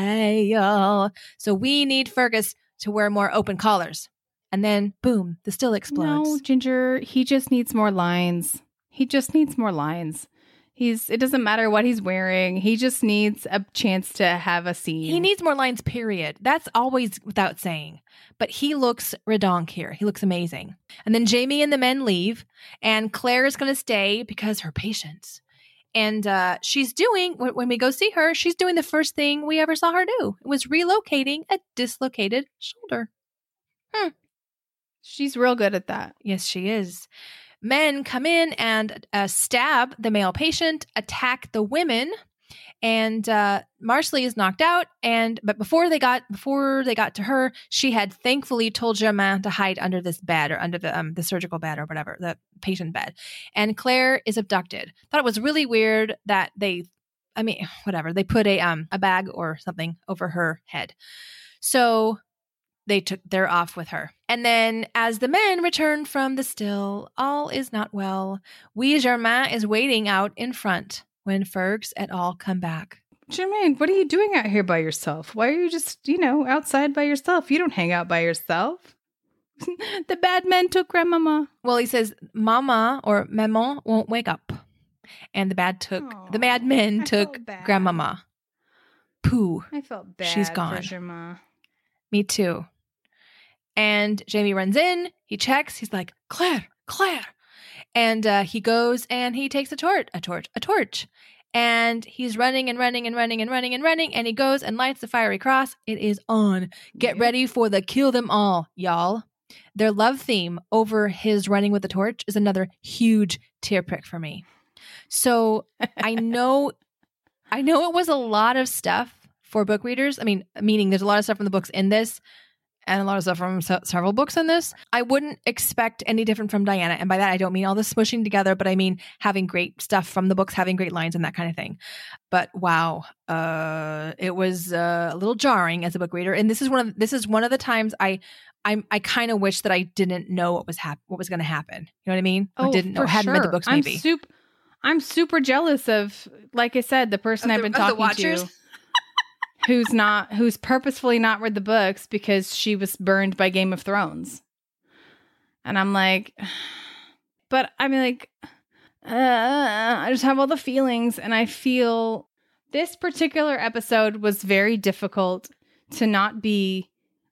hell. So we need Fergus to wear more open collars. And then, boom, the still explodes. No, Ginger, he just needs more lines. He just needs more lines. He's. It doesn't matter what he's wearing. He just needs a chance to have a scene. He needs more lines, period. That's always without saying. But he looks redonk here. He looks amazing. And then Jamie and the men leave. And Claire is going to stay because her patience. And uh, she's doing, when we go see her, she's doing the first thing we ever saw her do. It was relocating a dislocated shoulder. Hmm. She's real good at that. Yes, she is. Men come in and uh, stab the male patient, attack the women, and uh, Marcelly is knocked out. And but before they got before they got to her, she had thankfully told Germain to hide under this bed or under the um, the surgical bed or whatever, the patient bed. And Claire is abducted. Thought it was really weird that they, I mean, whatever, they put a um a bag or something over her head. So they took they're off with her. And then as the men return from the still, all is not well. Wee Germain is waiting out in front when Fergs et al. Come back. Germain, what are you doing out here by yourself? Why are you just, you know, outside by yourself? You don't hang out by yourself. The bad men took grandmama. Well, he says mama or maman won't wake up. And the bad took Aww, the bad men I took grandmama. Pooh. I felt bad. She's gone. For Germain. Me too. And Jamie runs in. He checks. He's like, Claire, Claire. And uh, he goes and he takes a torch, a torch, a torch. And he's running and running and running and running and running. And he goes and lights the fiery cross. It is on. Get ready for the kill them all, y'all. Their love theme over his running with the torch is another huge tear prick for me. So I know, I know it was a lot of stuff for book readers. I mean, meaning there's a lot of stuff from the books in this. And a lot of stuff from se- several books in this. I wouldn't expect any different from Diana. And by that, I don't mean all this smushing together, but I mean having great stuff from the books, having great lines and that kind of thing. But wow, uh, it was uh, a little jarring as a book reader. And this is one of this is one of the times I I, I kind of wish that I didn't know what was hap- what was going to happen. You know what I mean? Oh, or didn't know, for hadn't sure. read the books maybe. I'm, sup- I'm super jealous of, like I said, the person of I've the, been talking to. who's not who's purposefully not read the books because she was burned by Game of Thrones. And I'm like, but I mean, like, uh, I just have all the feelings, and I feel this particular episode was very difficult to not be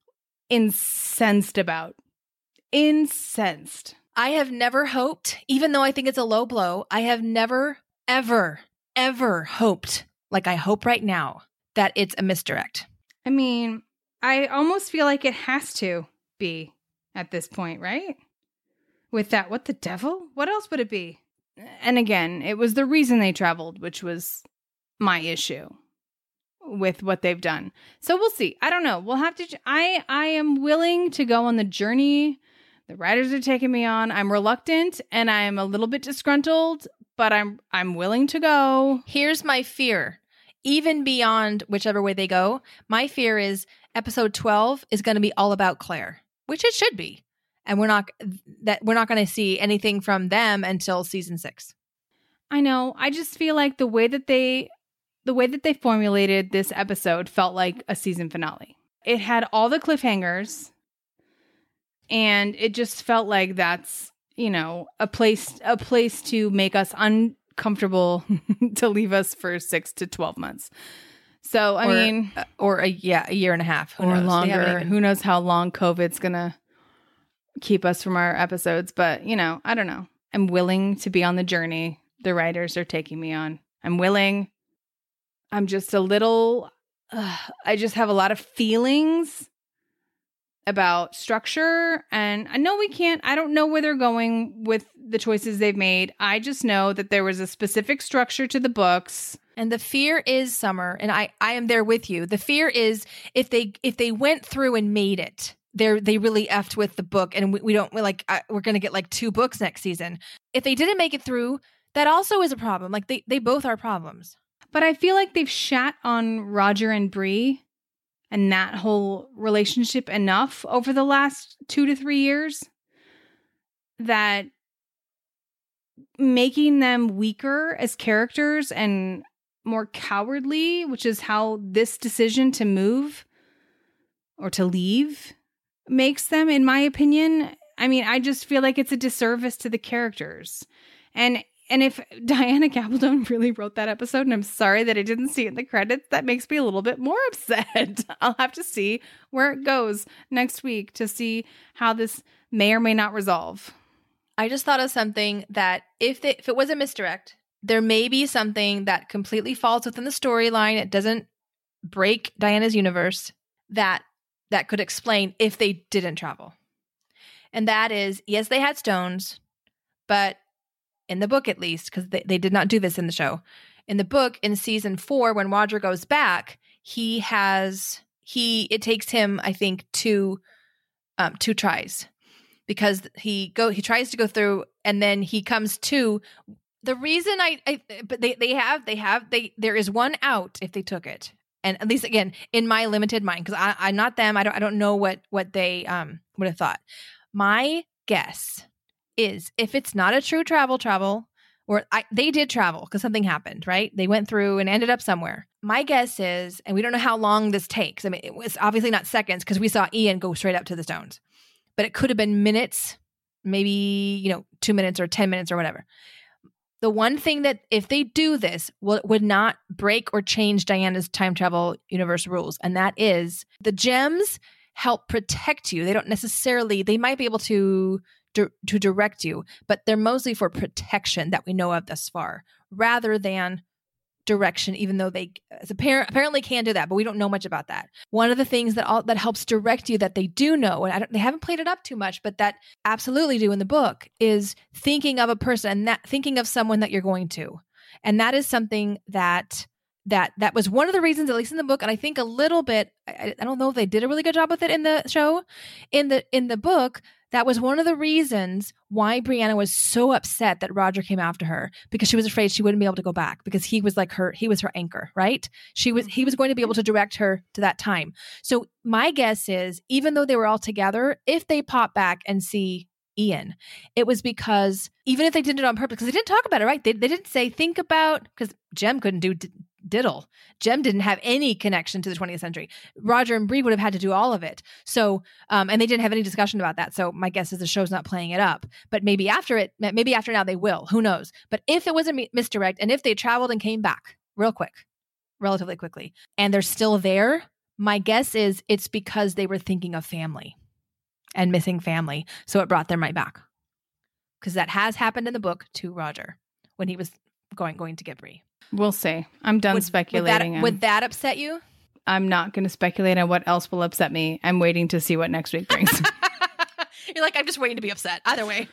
incensed about. Incensed. I have never hoped, even though I think it's a low blow, I have never, ever, ever hoped, like I hope right now, that it's a misdirect. I mean, I almost feel like it has to be at this point, right? With that, what the devil? What else would it be? And again, it was the reason they traveled, which was my issue with what they've done. So we'll see. I don't know. We'll have to. I I am willing to go on the journey the writers are taking me on. I'm reluctant and I'm a little bit disgruntled, but I'm I'm willing to go. Here's my fear. Even beyond whichever way they go, my fear is episode twelve is going to be all about Claire, which it should be. And we're not that we're not going to see anything from them until season six. I know. I just feel like the way that they the way that they formulated this episode felt like a season finale. It had all the cliffhangers, and it just felt like that's, you know, a place a place to make us uncomfortable to leave us for six to twelve months. So, I or, mean, uh, or a yeah, a year and a half, Who or knows? longer. Even... Who knows how long COVID's gonna keep us from our episodes? But, you know, I don't know. I'm willing to be on the journey the writers are taking me on. I'm willing. I'm just a little. Uh, I just have a lot of feelings about structure, and I know we can't, I don't know where they're going with the choices they've made. I just know that there was a specific structure to the books. And the fear is, Summer, and I, I am there with you. The fear is if they if they went through and made it, they they really effed with the book, and we, we don't we're like I, we're going to get like two books next season. If they didn't make it through, that also is a problem. Like they they both are problems. But I feel like they've shat on Roger and Bree and that whole relationship enough over the last two to three years that making them weaker as characters and more cowardly, which is how this decision to move or to leave makes them, in my opinion. I mean, I just feel like it's a disservice to the characters. And And if Diana Gabaldon really wrote that episode, and I'm sorry that I didn't see it in the credits, that makes me a little bit more upset. I'll have to see where it goes next week to see how this may or may not resolve. I just thought of something that if they, if it was a misdirect, there may be something that completely falls within the storyline. It doesn't break Diana's universe that that could explain if they didn't travel. And that is, yes, they had stones, but in the book, at least, because they, they did not do this in the show. In the book, in season four, when Roger goes back, he has he it takes him, I think, two um, two tries because he go he tries to go through, and then he comes to the reason I, I but they they have they have they there is one out if they took it, and at least again in my limited mind, because I I'm not them, I don't I don't know what what they um would have thought. My guess is if it's not a true travel travel, or I, they did travel because something happened, right? They went through and ended up somewhere. My guess is, and we don't know how long this takes. I mean, it was obviously not seconds because we saw Ian go straight up to the stones, but it could have been minutes, maybe, you know, two minutes or ten minutes or whatever. The one thing that if they do this will, would not break or change Diana's time travel universe rules, and that is the gems help protect you. They don't necessarily, they might be able to to direct you, but they're mostly for protection that we know of thus far, rather than direction, even though they apparent, apparently can do that, but we don't know much about that. One of the things that all, that helps direct you that they do know, and I don't, they haven't played it up too much, but that absolutely do in the book, is thinking of a person and that thinking of someone that you're going to. And that is something that that that was one of the reasons, at least in the book, and I think a little bit, I, I don't know if they did a really good job with it in the show. In the in the book, that was one of the reasons why Brianna was so upset that Roger came after her, because she was afraid she wouldn't be able to go back, because he was like her, he was her anchor, right? She was, he was going to be able to direct her to that time. So my guess is, even though they were all together, if they pop back and see Ian, it was because, even if they did it on purpose, because they didn't talk about it, right? They, they didn't say, think about, because Jem couldn't do d- diddle. Jem didn't have any connection to the twentieth century. Roger and Bree would have had to do all of it. So, um, and they didn't have any discussion about that. So my guess is the show's not playing it up. But maybe after it, maybe after now they will. Who knows? But if it was a misdirect and if they traveled and came back real quick, relatively quickly, and they're still there, my guess is it's because they were thinking of family and missing family. So it brought them right back. Because that has happened in the book to Roger when he was going going to get Bree. We'll see. I'm done would, speculating. Would that, would that upset you? I'm not going to speculate on what else will upset me. I'm waiting to see what next week brings. You're like, I'm just waiting to be upset. Either way.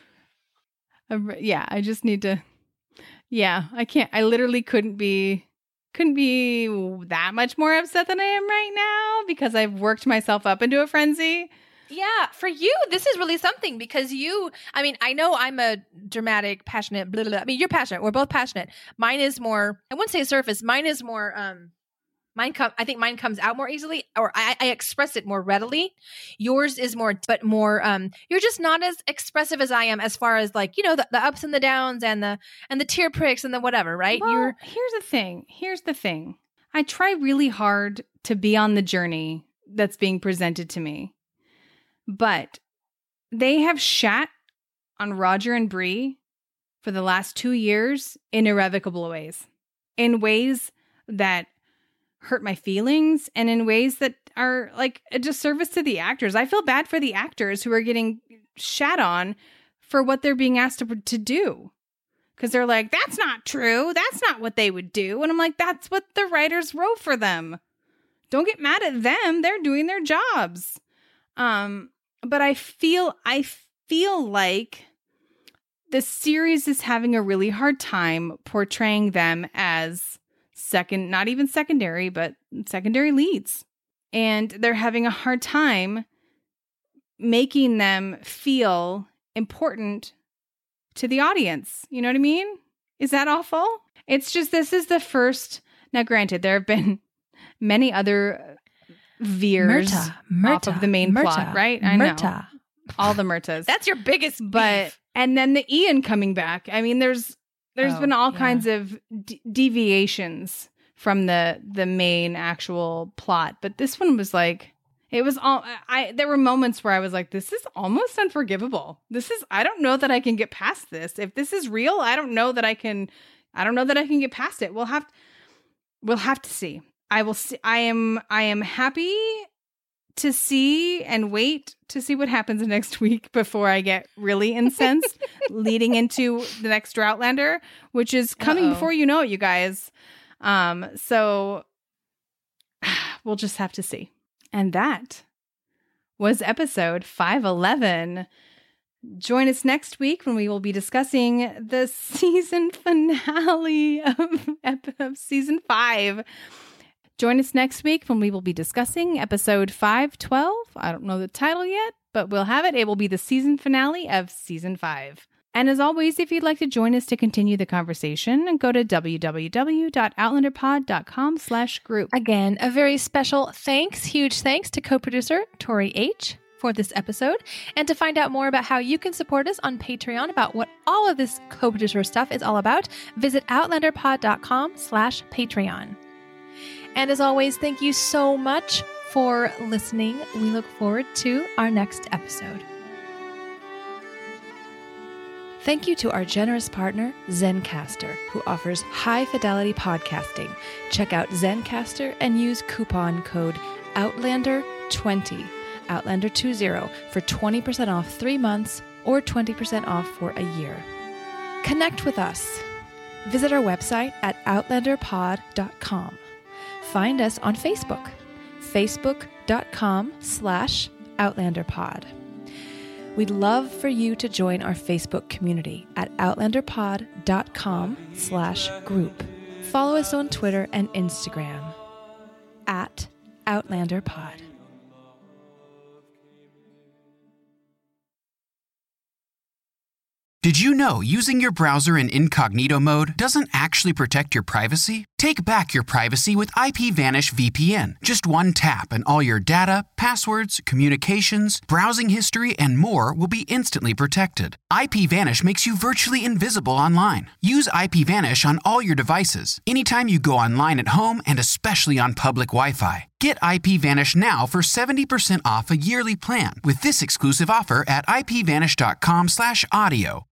Uh, yeah, I just need to. Yeah, I can't. I literally couldn't be. Couldn't be that much more upset than I am right now because I've worked myself up into a frenzy. Yeah, for you, this is really something because you, I mean, I know I'm a dramatic, passionate, blah, blah, blah. I mean, you're passionate. We're both passionate. Mine is more, I wouldn't say surface. Mine is more, um, mine come, I think mine comes out more easily or I, I express it more readily. Yours is more, but more, um, you're just not as expressive as I am as far as like, you know, the, the ups and the downs and the, and the tear pricks and the whatever, right? Well, you're here's the thing. Here's the thing. I try really hard to be on the journey that's being presented to me. But they have shat on Roger and Bree for the last two years in irrevocable ways. In ways that hurt my feelings and in ways that are like a disservice to the actors. I feel bad for the actors who are getting shat on for what they're being asked to, to do. Because they're like, that's not true. That's not what they would do. And I'm like, that's what the writers wrote for them. Don't get mad at them. They're doing their jobs. Um... But I feel I feel like the series is having a really hard time portraying them as second, not even secondary, but secondary leads. And they're having a hard time making them feel important to the audience. You know what I mean? Is that awful? It's just, this is the first. Now, granted, there have been many other veers Murta, Murta, off of the main Murta, plot, right? I Murta. know. All the Murtas. That's your biggest but beef. And then the Ian coming back. I mean, there's there's Oh, been all yeah. kinds of d- deviations from the the main actual plot, but this one was like, it was all I there were moments where I was like, this is almost unforgivable. This is I don't know that I can get past this. If this is real, I don't know that I can I don't know that I can get past it. We'll have we'll have to see. I will see. I am. I am happy to see and wait to see what happens next week before I get really incensed, leading into the next Outlander, which is coming Uh-oh. before you know it, you guys. Um. So we'll just have to see. And that was episode five eleven. Join us next week when we will be discussing the season finale of, of season five. Join us next week when we will be discussing episode five twelve. I don't know the title yet, but we'll have it. It will be the season finale of season five. And as always, if you'd like to join us to continue the conversation, go to www.outlanderpod.com slash group. Again, a very special thanks, huge thanks to co-producer Tori H. for this episode. And to find out more about how you can support us on Patreon, about what all of this co-producer stuff is all about, visit outlanderpod.com slash Patreon. And as always, thank you so much for listening. We look forward to our next episode. Thank you to our generous partner, Zencastr, who offers high-fidelity podcasting. Check out Zencastr and use coupon code Outlander twenty, Outlander twenty, for twenty percent off three months or twenty percent off for a year. Connect with us. Visit our website at outlander pod dot com. Find us on Facebook, facebook.com slash outlanderpod. We'd love for you to join our Facebook community at outlanderpod.com slash group. Follow us on Twitter and Instagram at outlanderpod. Did you know using your browser in incognito mode doesn't actually protect your privacy? Take back your privacy with IPVanish V P N. Just one tap and all your data, passwords, communications, browsing history, and more will be instantly protected. IPVanish makes you virtually invisible online. Use IPVanish on all your devices, anytime you go online at home and especially on public Wi-Fi. Get IPVanish now for seventy percent off a yearly plan with this exclusive offer at ipvanish.com slash audio.